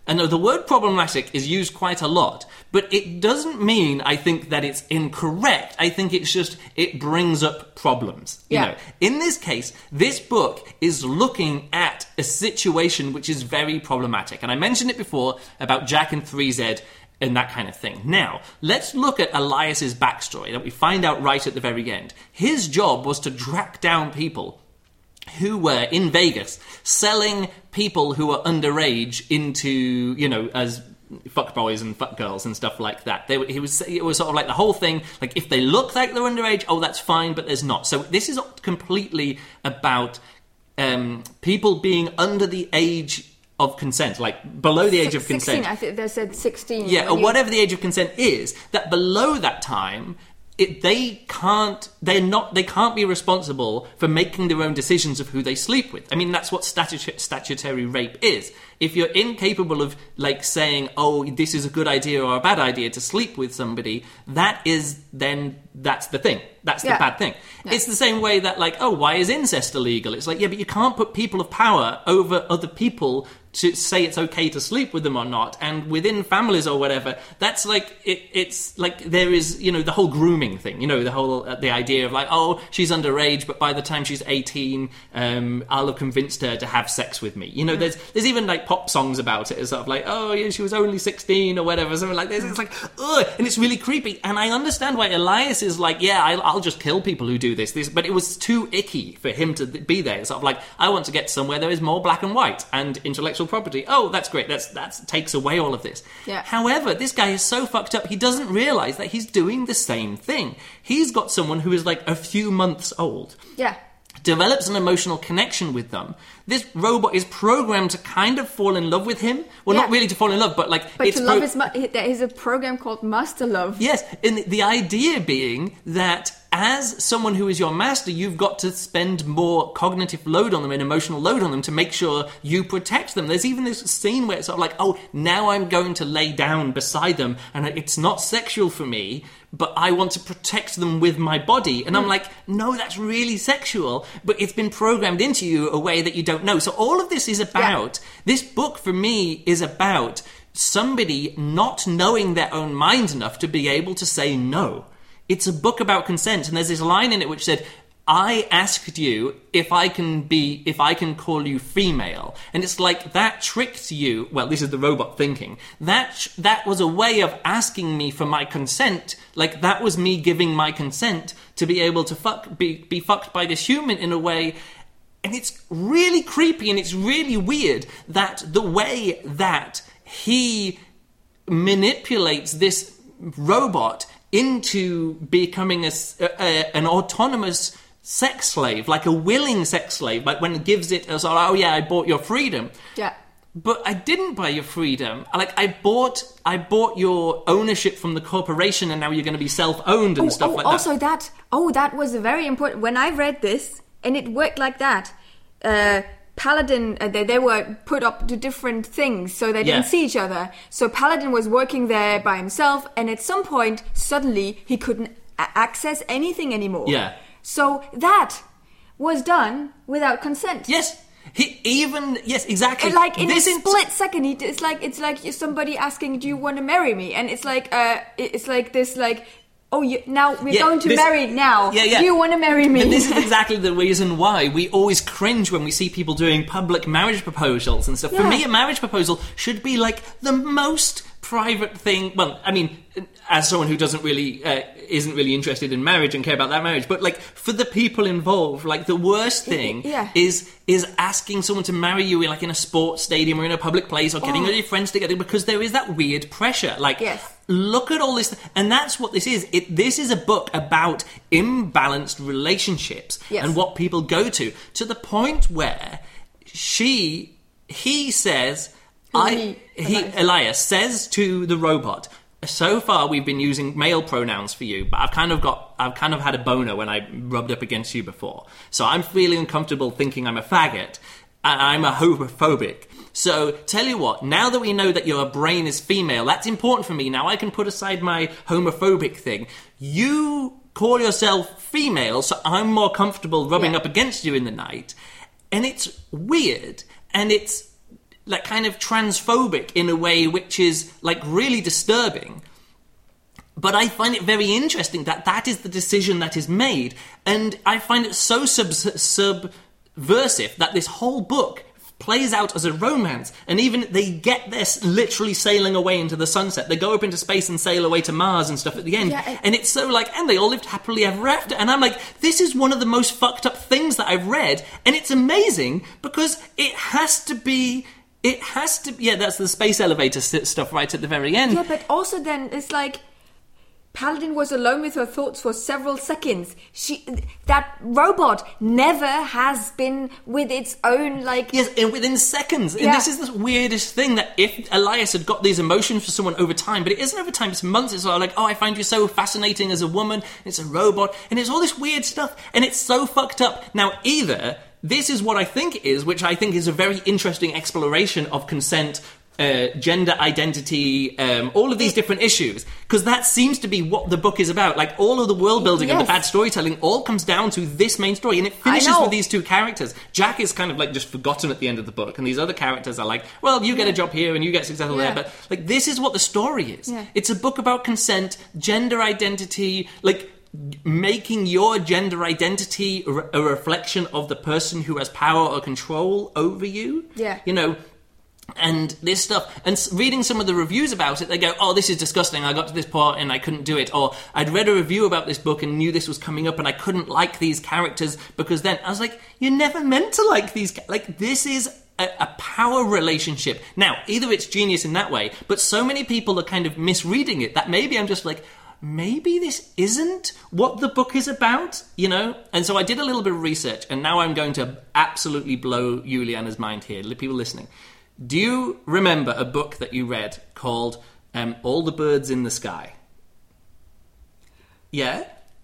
And the word problematic is used quite a lot, but it doesn't mean, I think, that it's incorrect. I think it's just, it brings up problems. You yeah. know, in this case, this book is looking at a situation which is very problematic. And I mentioned it before about Jack and three Z and that kind of thing. Now, let's look at Elias's backstory that we find out right at the very end. His job was to track down people who were in Vegas selling people who were underage into, you know, as fuck boys and fuck girls and stuff like that. They, he was, it was sort of like the whole thing, like if they look like they're underage, oh, that's fine, but there's not. So this is completely about um, people being under the age of consent, like below the age of consent. sixteen, I think they said sixteen. Yeah, or you... whatever the age of consent is, that below that time, It, they can't. They're not. They can't be responsible for making their own decisions of who they sleep with. I mean, that's what statu- statutory rape is. If you're incapable of, like, saying, "Oh, this is a good idea or a bad idea to sleep with somebody," that is then that's the thing. That's the yeah. bad thing. Yeah. It's the same way that, like, oh, why is incest illegal? It's like, yeah, but you can't put people of power over other people to say it's okay to sleep with them or not. And within families or whatever, that's like, it, it's like there is, you know, the whole grooming thing, you know, the whole, uh, the idea of like, oh, she's underage, but by the time she's eighteen, um, I'll have convinced her to have sex with me. You know, mm. there's there's even like pop songs about it. It's sort of like, oh, yeah, she was only sixteen or whatever, something like this. It's like, ugh, and it's really creepy. And I understand why Elias is like, yeah, I'll, I'll just kill people who do this, this, but it was too icky for him to be there. It's sort of like, I want to get somewhere there is more black and white and intellectual property. Oh, that's great. That's that takes away all of this. Yeah. However, this guy is so fucked up, he doesn't realise that he's doing the same thing. He's got someone who is like a few months old. Yeah. Develops an emotional connection with them. This robot is programmed to kind of fall in love with him. Well, yeah. not really to fall in love, but like... But it's to pro- love is... Mu- there is a program called Master Love. Yes, and the idea being that as someone who is your master, you've got to spend more cognitive load on them and emotional load on them to make sure you protect them. There's even this scene where it's sort of like, oh, now I'm going to lay down beside them and it's not sexual for me, but I want to protect them with my body. And I'm like, no, that's really sexual, but it's been programmed into you a way that you don't know. So all of this is about, yeah. this book for me is about somebody not knowing their own mind enough to be able to say no. It's a book about consent, and there's this line in it which said, I asked you if I can be, if I can call you female. And it's like, that tricked you. Well, this is the robot thinking. That, that was a way of asking me for my consent. Like, that was me giving my consent to be able to fuck, be, be fucked by this human in a way. And it's really creepy and it's really weird that the way that he manipulates this robot into becoming a, a, an autonomous sex slave, like a willing sex slave, like when it gives it as, oh yeah, I bought your freedom. Yeah. But I didn't buy your freedom. Like I bought, I bought your ownership from the corporation, and now you're going to be self-owned and oh, stuff oh, like also that. that. Oh, that was very important. When I read this, and it worked like that. Uh, Paladin, uh, they, they were put up to different things, so they didn't yeah. see each other. So Paladin was working there by himself, and at some point, suddenly, he couldn't a- access anything anymore. Yeah. So that was done without consent. Yes. He even yes exactly And like in this a in- split second, he, it's like it's like somebody asking, "Do you want to marry me?" And it's like uh, it's like this like. Oh, you, now we're yeah, going to this, marry now. Yeah, yeah. Do you want to marry me? And this is exactly the reason why we always cringe when we see people doing public marriage proposals and stuff. Yeah. For me, a marriage proposal should be like the most private thing. Well, I mean, as someone who doesn't really, uh, isn't really interested in marriage and care about that marriage, but like for the people involved, like the worst thing yeah. is is asking someone to marry you like in a sports stadium or in a public place or getting oh. all your friends together, because there is that weird pressure. Like, yes. Look at all this, and that's what this is. It, this is a book about imbalanced relationships yes. and what people go to, to the point where she, he says, Who, I, he, he, Elias. Elias says to the robot, so far we've been using male pronouns for you, but I've kind of got, I've kind of had a boner when I rubbed up against you before. So I'm feeling uncomfortable thinking I'm a faggot, and I'm a homophobic. So, tell you what, now that we know that your brain is female, that's important for me. Now I can put aside my homophobic thing. You call yourself female, so I'm more comfortable rubbing yeah. up against you in the night. And it's weird. And it's like kind of transphobic in a way which is like really disturbing. But I find it very interesting that that is the decision that is made, and I find it so sub- subversive that this whole book plays out as a romance, and even they get this literally sailing away into the sunset. They go up into space and sail away to Mars and stuff at the end, yeah, it, and it's so like, and they all lived happily ever after. And I'm like, this is one of the most fucked up things that I've read, and it's amazing because it has to be. It has to. Yeah, that's the space elevator stuff right at the very end. Yeah, but also then it's like. Paladin was alone with her thoughts for several seconds. She, that robot never has been with its own, like... Yes, and within seconds. Yeah. And this is the weirdest thing, that if Elias had got these emotions for someone over time, but it isn't over time, it's months, it's like, oh, I find you so fascinating as a woman, it's a robot, and it's all this weird stuff, and it's so fucked up. Now, either this is what I think it is, which I think is a very interesting exploration of consent, Uh, gender identity, um, all of these different issues, because that seems to be what the book is about. Like, all of the world building yes. and the bad storytelling all comes down to this main story, and it finishes with these two characters. Jack is kind of like just forgotten at the end of the book, and these other characters are like, well, you get yeah. a job here and you get successful yeah. there, but like, this is what the story is. Yeah. It's a book about consent, gender identity, like making your gender identity a reflection of the person who has power or control over you. Yeah. You know, and this stuff, and reading some of the reviews about it, they go, oh, this is disgusting, I got to this part and I couldn't do it, or I'd read a review about this book and knew this was coming up and I couldn't like these characters because then, I was like, you're never meant to like these, like, this is a, a power relationship. Now, either it's genius in that way, but so many people are kind of misreading it that maybe I'm just like, maybe this isn't what the book is about, you know? And so I did a little bit of research, and now I'm going to absolutely blow Juliana's mind here, people listening. Do you remember a book that you read called um, All the Birds in the Sky? Yeah?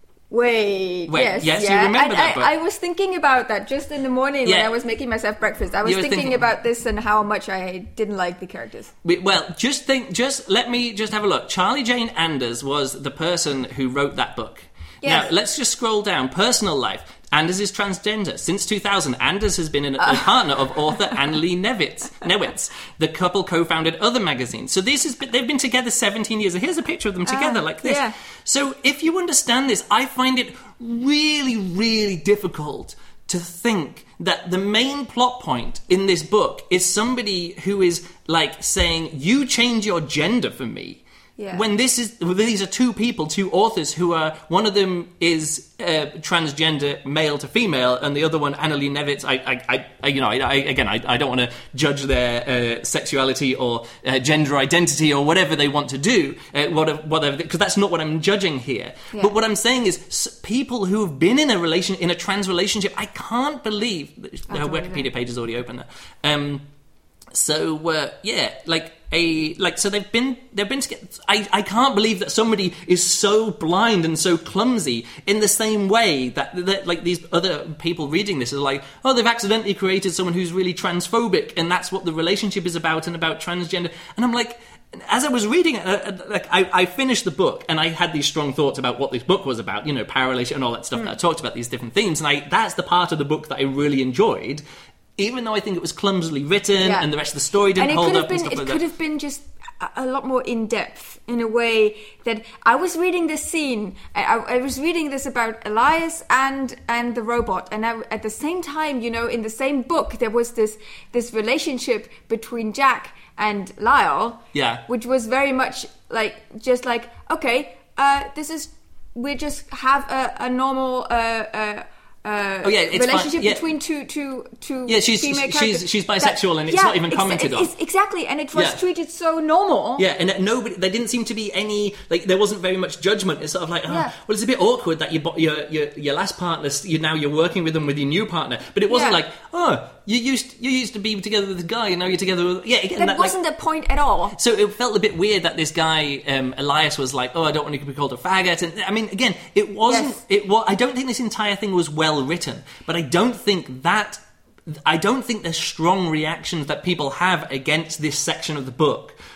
Wait, Wait yes, yes, yeah. you remember and that I, book? I was thinking about that just in the morning yeah. when I was making myself breakfast. I was thinking, thinking about this and how much I didn't like the characters. Well, just think, just let me just have a look. Charlie Jane Anders was the person who wrote that book. Yes. Now, let's just scroll down. Personal life. Anders is transgender. Since two thousand, Anders has been an, a partner of author Annalee Newitz. Newitz. The couple co-founded other magazines. So this is, they've been together seventeen years. Here's a picture of them together uh, like this. Yeah. So if you understand this, I find it really, really difficult to think that the main plot point in this book is somebody who is like saying, you change your gender for me. Yeah. When this is, these are two people, two authors who are, one of them is uh, transgender, male to female, and the other one, Annalee Newitz. I, I, I you know, I, I, again, I, I don't want to judge their uh, sexuality or uh, gender identity or whatever they want to do, uh, whatever, because that's not what I'm judging here. Yeah. But what I'm saying is, people who have been in a relation, in a trans relationship, I can't believe. Her Wikipedia page is already open there. Um, so uh, yeah, like. A, like so they've been they've been together. I, I can't believe that somebody is so blind and so clumsy in the same way that, that like these other people reading this are like, oh, they've accidentally created someone who's really transphobic and that's what the relationship is about and about transgender. And I'm like, as I was reading it, uh, like I, I finished the book and I had these strong thoughts about what this book was about, you know, power relation and all that stuff mm. that I talked about, these different themes, and I that's the part of the book that I really enjoyed. Even though I think it was clumsily written yeah. and the rest of the story didn't hold up been, and stuff it like that. It could have been just a, a lot more in-depth in a way that... I was reading this scene, I, I was reading this about Elias and and the robot, and I, at the same time, you know, in the same book, there was this this relationship between Jack and Lyle, yeah. which was very much like, just like, okay, uh, this is... We just have a, a normal... Uh, uh, Uh, oh yeah, it's relationship yeah. between two two two yeah she's female she's characters. she's bisexual that, and it's yeah, not even commented it's, on it's, exactly, and it was yeah. treated so normal. Yeah, and nobody, there didn't seem to be any, like, there wasn't very much judgment. It's sort of like, oh, yeah. well, it's a bit awkward that you, your your your last partner, you now you're working with them with your new partner, but it wasn't yeah. like, oh, you used you used to be together with a guy and now you're together with yeah. Again, that, that wasn't like, the point at all. So it felt a bit weird that this guy um, Elias was like, oh, I don't want to be called a faggot, and I mean, again, it wasn't. Yes. It was. I don't think this entire thing was well written, but I don't think that. I don't think there's strong reactions that people have against this section of the book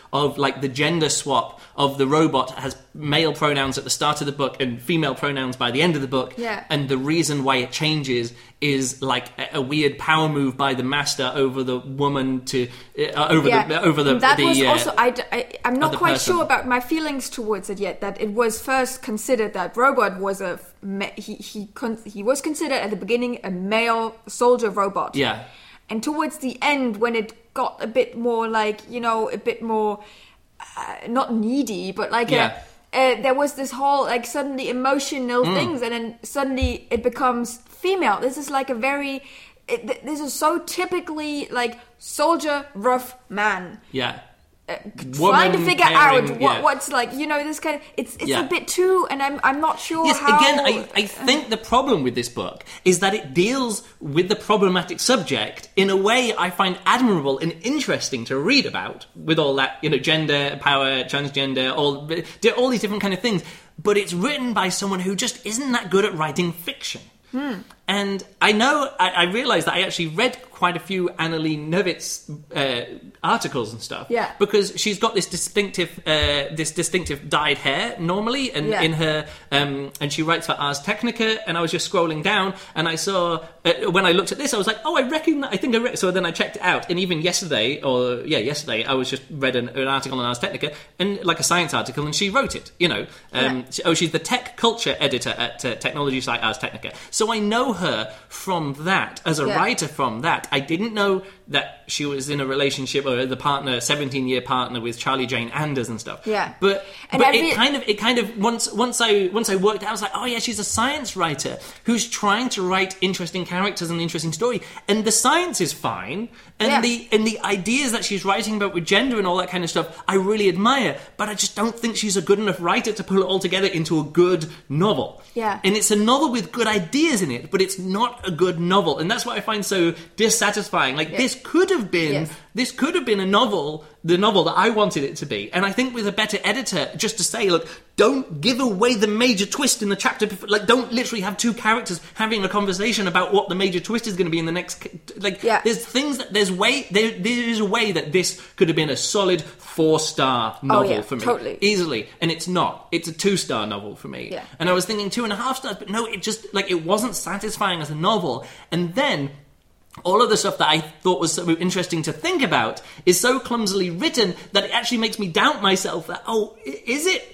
of like the gender swap of the robot has male pronouns at the start of the book and female pronouns by the end of the book. Yeah. And the reason why it changes is like a, a weird power move by the master over the woman to uh, over yeah. the over the that the, was uh, also I, I I'm not quite person. sure about my feelings towards it yet. That it was first considered that robot was a he he con- he was considered at the beginning a male soldier robot. Yeah. And towards the end, when it got a bit more like, you know, a bit more uh, not needy, but like Yeah. a, uh, there was this whole like suddenly emotional mm. things, and then suddenly it becomes female. This is like a very it, this is so typically like soldier rough man. Yeah. Uh, trying to figure caring, out what, yeah. what's like, you know, this kind of it's it's yeah. a bit too, and I'm I'm not sure. Yes, how, again, I, I think the problem with this book is that it deals with the problematic subject in a way I find admirable and interesting to read about, with all that, you know, gender, power, transgender, all all these different kind of things. But it's written by someone who just isn't that good at writing fiction. Hmm. And I know, I, I realised that I actually read quite a few Annalee Nevitz uh, articles and stuff. Yeah. Because she's got this distinctive, uh, this distinctive dyed hair normally, and yeah. in her, um, and she writes for Ars Technica. And I was just scrolling down, and I saw uh, when I looked at this, I was like, oh, I recognise. I think I read. So then I checked it out, and even yesterday, or yeah, yesterday, I was just read an, an article on Ars Technica, and like a science article, and she wrote it. You know, um, yeah. she, oh, she's the tech culture editor at uh, technology site Ars Technica. So I know her from that as a yeah. writer from that. I didn't know that she was in a relationship or the partner, seventeen year partner with Charlie Jane Anders and stuff. Yeah, but and but I it re- kind of it kind of once once I once I worked out, I was like, oh yeah, she's a science writer who's trying to write interesting characters and an interesting story, and the science is fine, and yeah. the and the ideas that she's writing about with gender and all that kind of stuff, I really admire. But I just don't think she's a good enough writer to pull it all together into a good novel. Yeah, and it's a novel with good ideas in it, but it's not a good novel, and that's what I find so dissatisfying. Like yeah. this could have been yes. this could have been a novel, the novel that I wanted it to be, and I think with a better editor, just to say, look, don't give away the major twist in the chapter. Like, don't literally have two characters having a conversation about what the major twist is going to be in the next. Like, yeah. there's things that there's way there there is a way that this could have been a solid four star novel oh, yeah, for me, totally. easily, and it's not. It's a two star novel for me. Yeah. And I was thinking two and a half stars, but no, it just like it wasn't satisfying as a novel, and then. All of the stuff that I thought was so interesting to think about is so clumsily written that it actually makes me doubt myself that, oh, is it...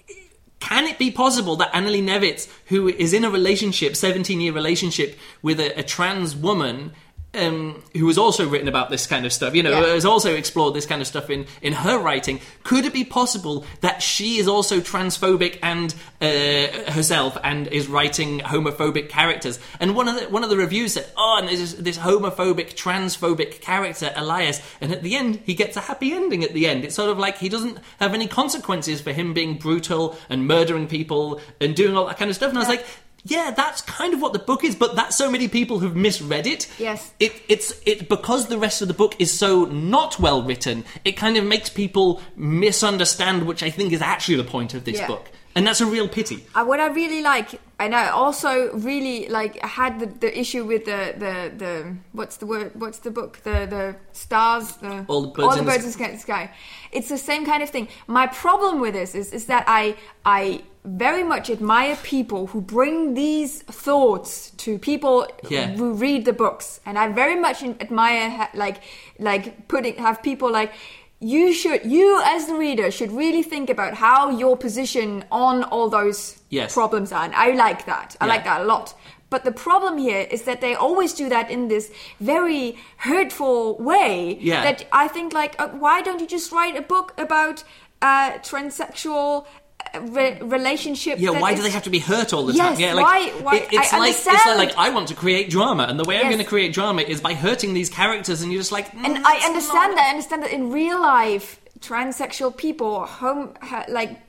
Can it be possible that Annalee Nevitz, who is in a relationship, seventeen-year relationship with a, a trans woman... Um, who has also written about this kind of stuff, you know, yeah. has also explored this kind of stuff in, in her writing. Could it be possible that she is also transphobic and uh, herself and is writing homophobic characters? And one of the one of the reviews said, oh, and there's this, this homophobic, transphobic character, Elias, and at the end, he gets a happy ending at the end. It's sort of like he doesn't have any consequences for him being brutal and murdering people and doing all that kind of stuff. And yeah. I was like... Yeah, that's kind of what the book is, but that so many people have misread it. Yes. It, it's it because the rest of the book is so not well written, it kind of makes people misunderstand, which I think is actually the point of this yeah. book. And that's a real pity. Uh, what I really like, and I also really like had the, the issue with the, the, the what's the word? What's the book? The the stars. The, all the birds, all the in, birds the in the sky. It's the same kind of thing. My problem with this is is that I I very much admire people who bring these thoughts to people yeah. who read the books, and I very much admire like like putting have people like. You should, you as the reader should really think about how your position on all those yes. problems are. And I like that. I yeah. like that a lot. But the problem here is that they always do that in this very hurtful way. Yeah. That I think like, uh, why don't you just write a book about uh, transsexual Re- relationship. Yeah, why is... do they have to be hurt all the yes, time? Yeah, like why? why it, it's I like understand. it's like, like I want to create drama, and the way yes. I'm going to create drama is by hurting these characters, and you're just like. Mm, and I understand not... that. I understand that in real life, transsexual people, home, ha, like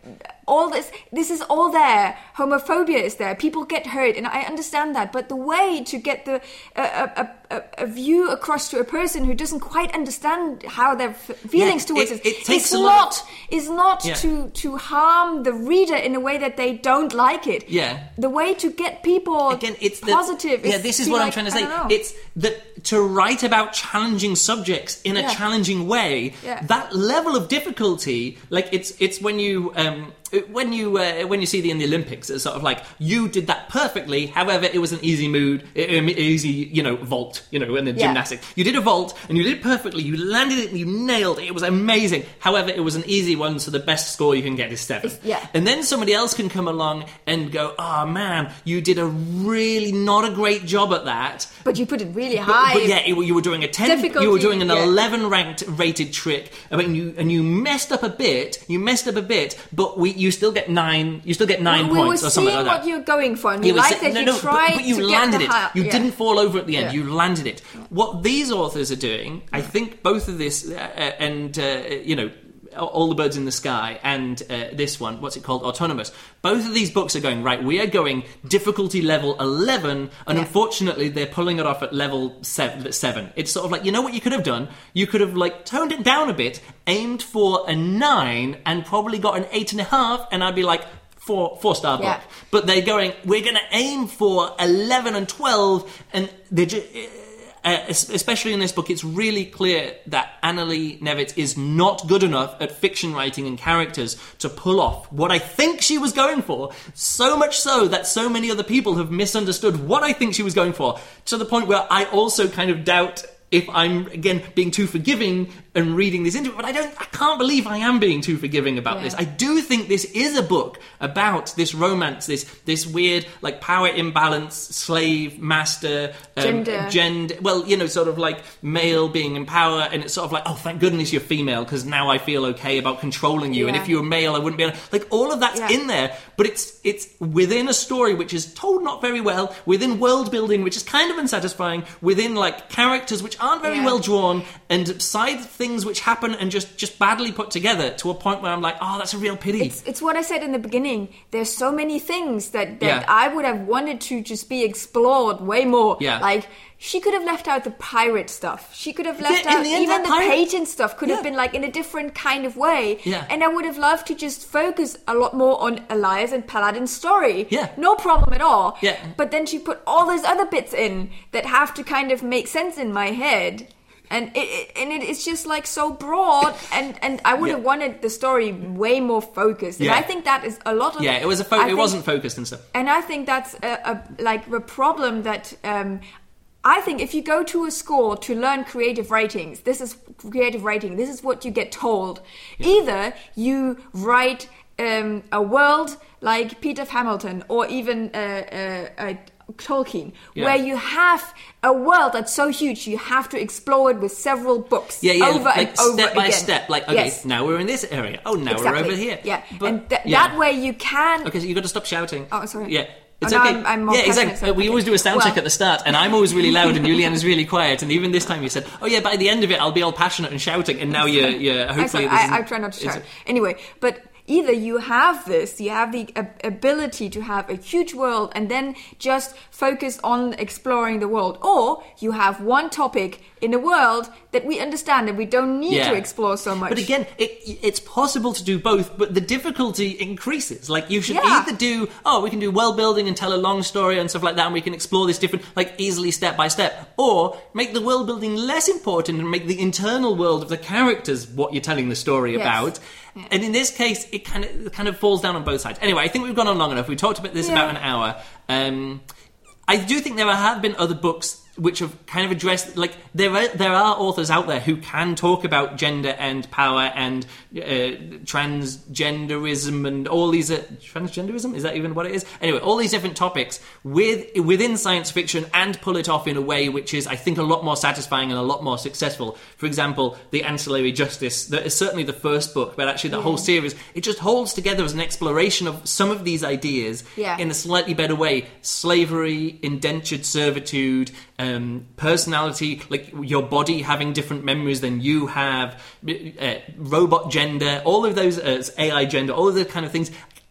all this, this is all there. Homophobia is there. People get hurt, and I understand that. But the way to get the a, a, a, a view across to a person who doesn't quite understand how their f- feelings yeah, towards it, it, it takes it's a not lot of, is not yeah. to to harm the reader in a way that they don't like it. Yeah. The way to get people Again, it's positive. The, is yeah, this is to what like, I'm trying to I say. don't know. It's that to write about challenging subjects in a Yeah. challenging way. Yeah. That level of difficulty, like it's it's when you. Um, When you uh, when you see the in the Olympics, it's sort of like you did that perfectly. However, it was an easy mood, um, easy you know vault. You know, in the Yeah. gymnastics, you did a vault and you did it perfectly. You landed it and you nailed it. It was amazing. However, it was an easy one, so the best score you can get is seven. It's- yeah. And then somebody else can come along and go, "Oh man, you did a really not a great job at that." But you put it really But, high. but yeah, it, you were doing a ten. Difficulty, You were doing an yeah. eleven ranked rated trick. I mean, you and you messed up a bit. You messed up a bit, but we you still get nine. You still get nine we points were or something seeing like that. what you're going for, and we You were like sa- that no, you no, tried but, but you to get landed the it. high, You yeah. didn't fall over at the end. Yeah. You landed it. What these authors are doing, I think, both of this uh, and uh, you know. All the Birds in the Sky and uh, this one, what's it called? Autonomous. Both of these books are going, right, we are going difficulty level eleven, and Yeah. unfortunately they're pulling it off at level seven, seven. It's sort of like, you know what you could have done? You could have, like, toned it down a bit, aimed for a nine, and probably got an eight and a half, and I'd be like, four, four star book. Yeah. But they're going, we're going to aim for eleven and twelve, and they're just... Uh, especially in this book, it's really clear that Annalee Nevitz is not good enough at fiction writing and characters to pull off what I think she was going for, so much so that so many other people have misunderstood what I think she was going for, to the point where I also kind of doubt if I'm, again, being too forgiving and reading this into it, but I don't, I can't believe I am being too forgiving about Yeah. this. I do think this is a book about this romance, this this weird, like, power imbalance, slave, master, um, Gender. gender, well, you know, sort of like male being in power, and it's sort of like, oh, thank goodness you're female, because now I feel okay about controlling you, and Yeah. if you were male, I wouldn't be able, like, all of that's Yeah. in there, but it's it's within a story which is told not very well, within world building which is kind of unsatisfying, within, like, characters which aren't very Yeah. well drawn, and side things which happen and just, just badly put together, to a point where I'm like, oh, that's a real pity. It's, it's what I said in the beginning. There's so many things that, that Yeah. I would have wanted to just be explored way more. Yeah. Like, she could have left out the pirate stuff. She could have left Yeah, in out the end, even that the pirate- pageant stuff. Could Yeah. have been like in a different kind of way. Yeah. And I would have loved to just focus a lot more on Elias and Paladin's story. Yeah. No problem at all. Yeah. But then she put all those other bits in that have to kind of make sense in my head. And it, it and it, it's just like so broad, and, and I would Yeah. have wanted the story way more focused. And Yeah. I think that is a lot of yeah, it was a fo- I it think- wasn't focused and stuff. and I think that's a, a like a problem that um, I think if you go to a school to learn creative writings, this is creative writing. This is what you get told. Either you write um, a world like Peter Hamilton, or even uh, uh, uh, Tolkien, Yeah. where you have a world that's so huge you have to explore it with several books Yeah, yeah, over like and over step by again. step. Like, okay, Yes. now we're in this area. Oh, now Exactly. we're over here. Yeah, But- and th- yeah. that way you can. Okay, so you got to stop shouting. Oh, sorry. Yeah. It's Oh, no, okay. I'm- I'm more yeah, exactly. passionate, so- Uh, we okay. always do a sound check Well- at the start, and I'm always really loud, and Julian is really quiet. And even this time, you said, "Oh yeah, by the end of it, I'll be all passionate and shouting." And now you're, you're I'm hopefully. sorry, this I, isn't- I try not to it's- shout. Anyway, but either you have this, you have the ab- ability to have a huge world and then just focus on exploring the world, or you have one topic in a world that we understand and we don't need Yeah. to explore so much. But again, it, it's possible to do both, but the difficulty increases. Like, you should Yeah. either do, oh, we can do world building and tell a long story and stuff like that, and we can explore this different, like, easily step by step, or make the world building less important and make the internal world of the characters what you're telling the story Yes. about. Yeah. And in this case, it kind of it kind of falls down on both sides. Anyway, I think we've gone on long enough. We talked about this Yeah. about an hour. Um, I do think there have been other books which have kind of addressed, like, there are there are authors out there who can talk about gender and power and uh, transgenderism and all these uh, transgenderism, is that even what it is? Anyway, all these different topics with within science fiction, and pull it off in a way which is, I think, a lot more satisfying and a lot more successful. For example, The Ancillary Justice, that is certainly the first book, but actually the whole series, it just holds together as an exploration of some of these ideas Yeah. in a slightly better way. Slavery, indentured servitude, um, personality, like your body having different memories than you have, uh, robot gender, all of those, uh, A I gender, all of those kind of things.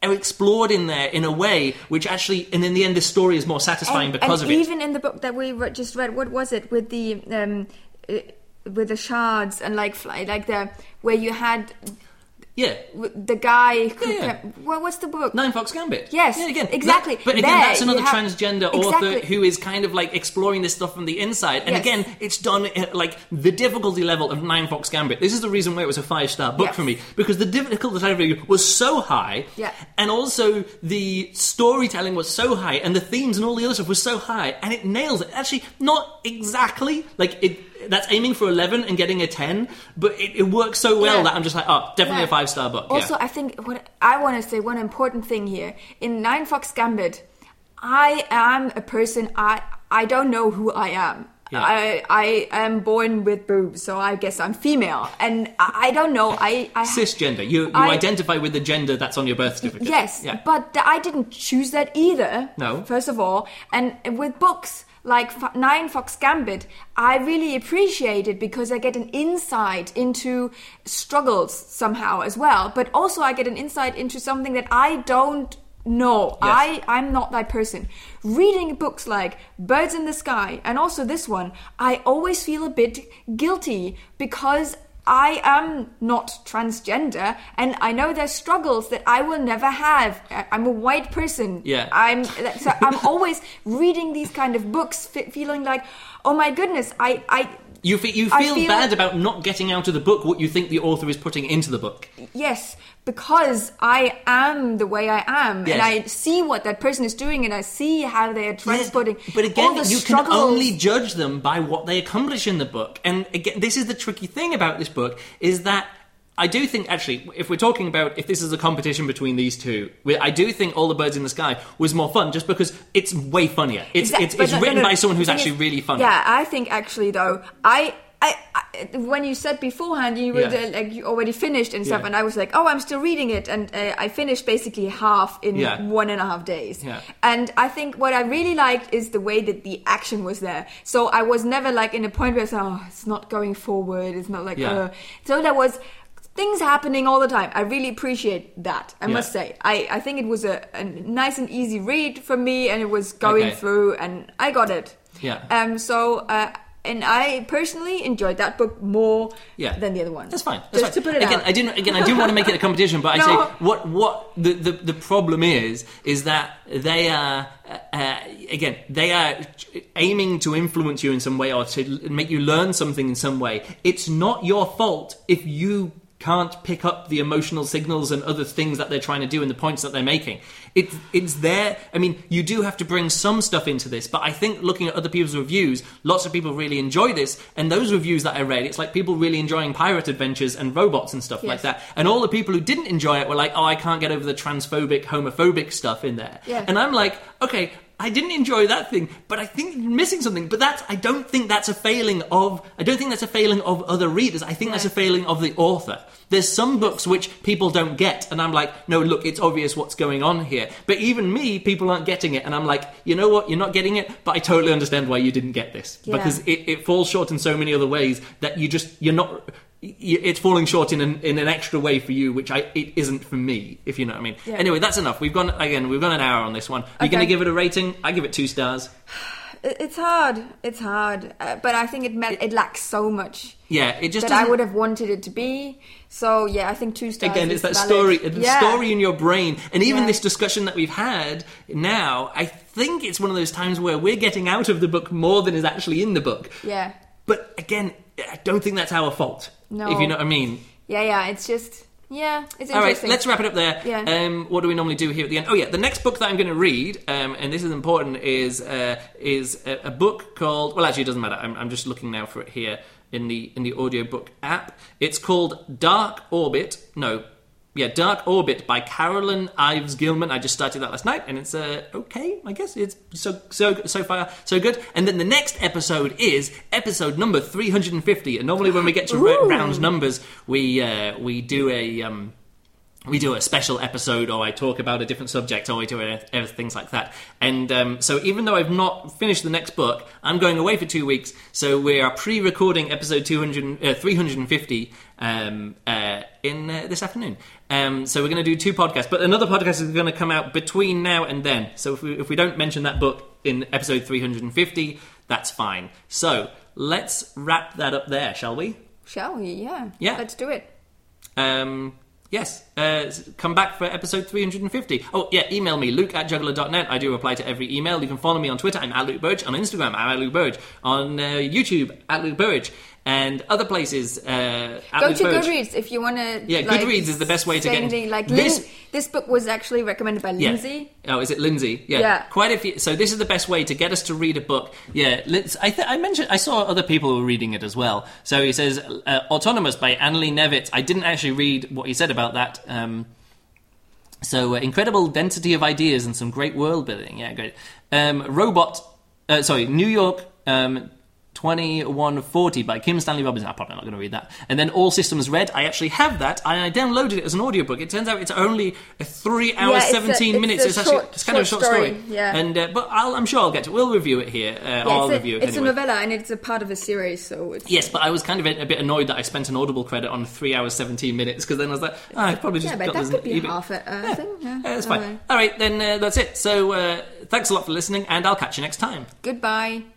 are explored in there in a way which actually, and in the end, this story is more satisfying and, because and of it. Even in the book that we re- just read, what was it with the um, uh, with the shards and like fly, like the where you had. Yeah, the guy who yeah, yeah. Kept, well, what's the book? Nine Fox Gambit. Yes, yeah, again, exactly. That, but again, there, that's another have, transgender exactly. author who is kind of like exploring this stuff from the inside. And yes. again, it's done at like the difficulty level of Nine Fox Gambit. This is the reason why it was a five star book yes. for me, because the difficulty level was so high, yeah. and also the storytelling was so high, and the themes and all the other stuff was so high, and it nails it. Actually, not exactly like it. That's aiming for eleven and getting a ten, but it, it works so well yeah. that I'm just like, oh, definitely yeah. a five star book. Also, yeah. I think what I want to say, one important thing here in Nine Fox Gambit, I am a person. I I don't know who I am. Yeah. I I am born with boobs, so I guess I'm female, and I, I don't know. I, I cisgender. You you I, identify with the gender that's on your birth certificate. Yes, yeah. but I didn't choose that either. No. First of all, and with books like F- Nine Fox Gambit, I really appreciate it because I get an insight into struggles somehow as well. But also I get an insight into something that I don't know. Yes. I, I'm not that person. Reading books like Birds in the Sky and also this one, I always feel a bit guilty because I am not transgender, and I know there's struggles that I will never have. I'm a white person. Yeah. I'm so I'm always reading these kind of books, f- feeling like, oh my goodness, I I. You feel, you feel, feel bad about not getting out of the book what you think the author is putting into the book. Yes, because I am the way I am, yes. and I see what that person is doing, and I see how they are transporting. Yeah, but again, all the you struggles. can only judge them by what they accomplish in the book. And again, this is the tricky thing about this book, is that I do think, actually, if we're talking about if this is a competition between these two, I do think All the Birds in the Sky was more fun, just because it's way funnier. It's exactly. it's, it's no, written no, no. by someone who's Thing actually is, really funny. Yeah, I think actually though, I, I, I when you said beforehand you were Yeah. the, like you already finished and stuff, Yeah. and I was like, oh, I'm still reading it, and uh, I finished basically half in Yeah. one and a half days. Yeah. And I think what I really liked is the way that the action was there. So I was never like in a point where I was, oh, it's not going forward. It's not like, Yeah. uh. So there was things happening all the time. I really appreciate that, I Yeah. must say. I, I think it was a, a nice and easy read for me, and it was going Okay. through, and I got it. Yeah. Um. So, uh, and I personally enjoyed that book more Yeah. than the other one. That's fine. That's Just fine. to put it again, out. I didn't. Again, I didn't want to make it a competition, but I No. say what what the, the, the problem is is that they are uh, again they are aiming to influence you in some way or to make you learn something in some way. It's not your fault if you can't pick up the emotional signals and other things that they're trying to do and the points that they're making. It's it's there. I mean, you do have to bring some stuff into this, but I think looking at other people's reviews, lots of people really enjoy this, and those reviews that I read, it's like people really enjoying pirate adventures and robots and stuff Yes. like that. And all the people who didn't enjoy it were like, oh, I can't get over the transphobic, homophobic stuff in there. Yeah. And I'm like, okay, I didn't enjoy that thing, but I think you're missing something. But that's, I don't think that's a failing of, I don't think that's a failing of other readers. I think Yeah. that's a failing of the author. There's some books which people don't get, and I'm like, no, look, it's obvious what's going on here. But even me, people aren't getting it, and I'm like, you know what, you're not getting it, but I totally understand why you didn't get this. Yeah. Because it, it falls short in so many other ways that you just, you're not, you, it's falling short in an, in an extra way for you, which I it isn't for me, if you know what I mean. Yeah. Anyway, that's enough. We've gone, again, we've gone an hour on this one. Are you Okay. going to give it a rating? I give it two stars. It- It's hard. It's hard. Uh, but I think it me- it lacks so much Yeah, it just that I doesn't- would have wanted it to be. So yeah, I think two stars. Again, is it's that valid. story, the Yeah. story in your brain, and even Yeah. this discussion that we've had now. I think it's one of those times where we're getting out of the book more than is actually in the book. Yeah. But again, I don't think that's our fault. No. If you know what I mean. Yeah, yeah. It's just yeah. It's All right, interesting. let's wrap it up there. Yeah. Um, what do we normally do here at the end? Oh yeah, the next book that I'm going to read, um, and this is important, is uh, is a, a book called. Well, actually, it doesn't matter. I'm, I'm just looking now for it here in the in the audiobook app. It's called Dark Orbit. No. Yeah, Dark Orbit by Carolyn Ives Gilman. I just started that last night, and it's uh, okay. I guess it's so so so far so good. And then the next episode is episode number three hundred fifty. And normally, when we get to ra- Ooh. round numbers, we uh, we do a um, we do a special episode, or I talk about a different subject, or we do uh, uh, things like that. And um, so even though I've not finished the next book, I'm going away for two weeks, so we are pre-recording episode two hundred, uh, three hundred fifty um, uh, in uh, this afternoon. Um, so we're going to do two podcasts, but another podcast is going to come out between now and then. So if we, if we don't mention that book in episode three hundred fifty, that's fine. So let's wrap that up there, shall we? Shall we? Yeah. Yeah. Let's do it. Um... Yes, uh, come back for episode three hundred fifty. Oh, yeah, email me, luke at juggler dot net. I do reply to every email. You can follow me on Twitter, I'm at Luke Burridge. On Instagram, I'm at Luke Burridge. On uh, YouTube, at Luke Burridge. And other places, uh, at Go Luke to Burridge. Goodreads if you want to... Yeah, like, Goodreads is the best way to get... into, like, this... Lin- this book was actually recommended by Yeah. Lindsay. Oh, is it Lindsay? Yeah. Yeah. Quite a few. So this is the best way to get us to read a book. Yeah. Let's, I, th- I mentioned I saw other people who were reading it as well. So he says uh, Autonomous by Annalee Nevitz. I didn't actually read what he said about that. Um, so uh, incredible density of ideas and some great world building. Yeah, great. Um, Robot. Uh, sorry, New York. Um, twenty-one forty by Kim Stanley Robinson. I'm probably not going to read that. And then All Systems Red. I actually have that, and I downloaded it as an audiobook. It turns out it's only a three hours, Yeah, it's a- seventeen it's minutes. a It's actually short- it's kind of a short short story. story, yeah. And uh, but I'll, I'm sure I'll get to it. We'll review it here. Uh, Yeah, I'll it's a, review it it's anyway. a novella and it's a part of a series, so it's... Yes, but I was kind of a, a bit annoyed that I spent an Audible credit on three hours, seventeen minutes, because then I was like, oh, I probably just Yeah, but got that this could be ebook. half a uh, Yeah. thing. Yeah, Yeah, that's fine. Okay. All right, then uh, that's it. So uh, thanks a lot for listening, and I'll catch you next time. Goodbye.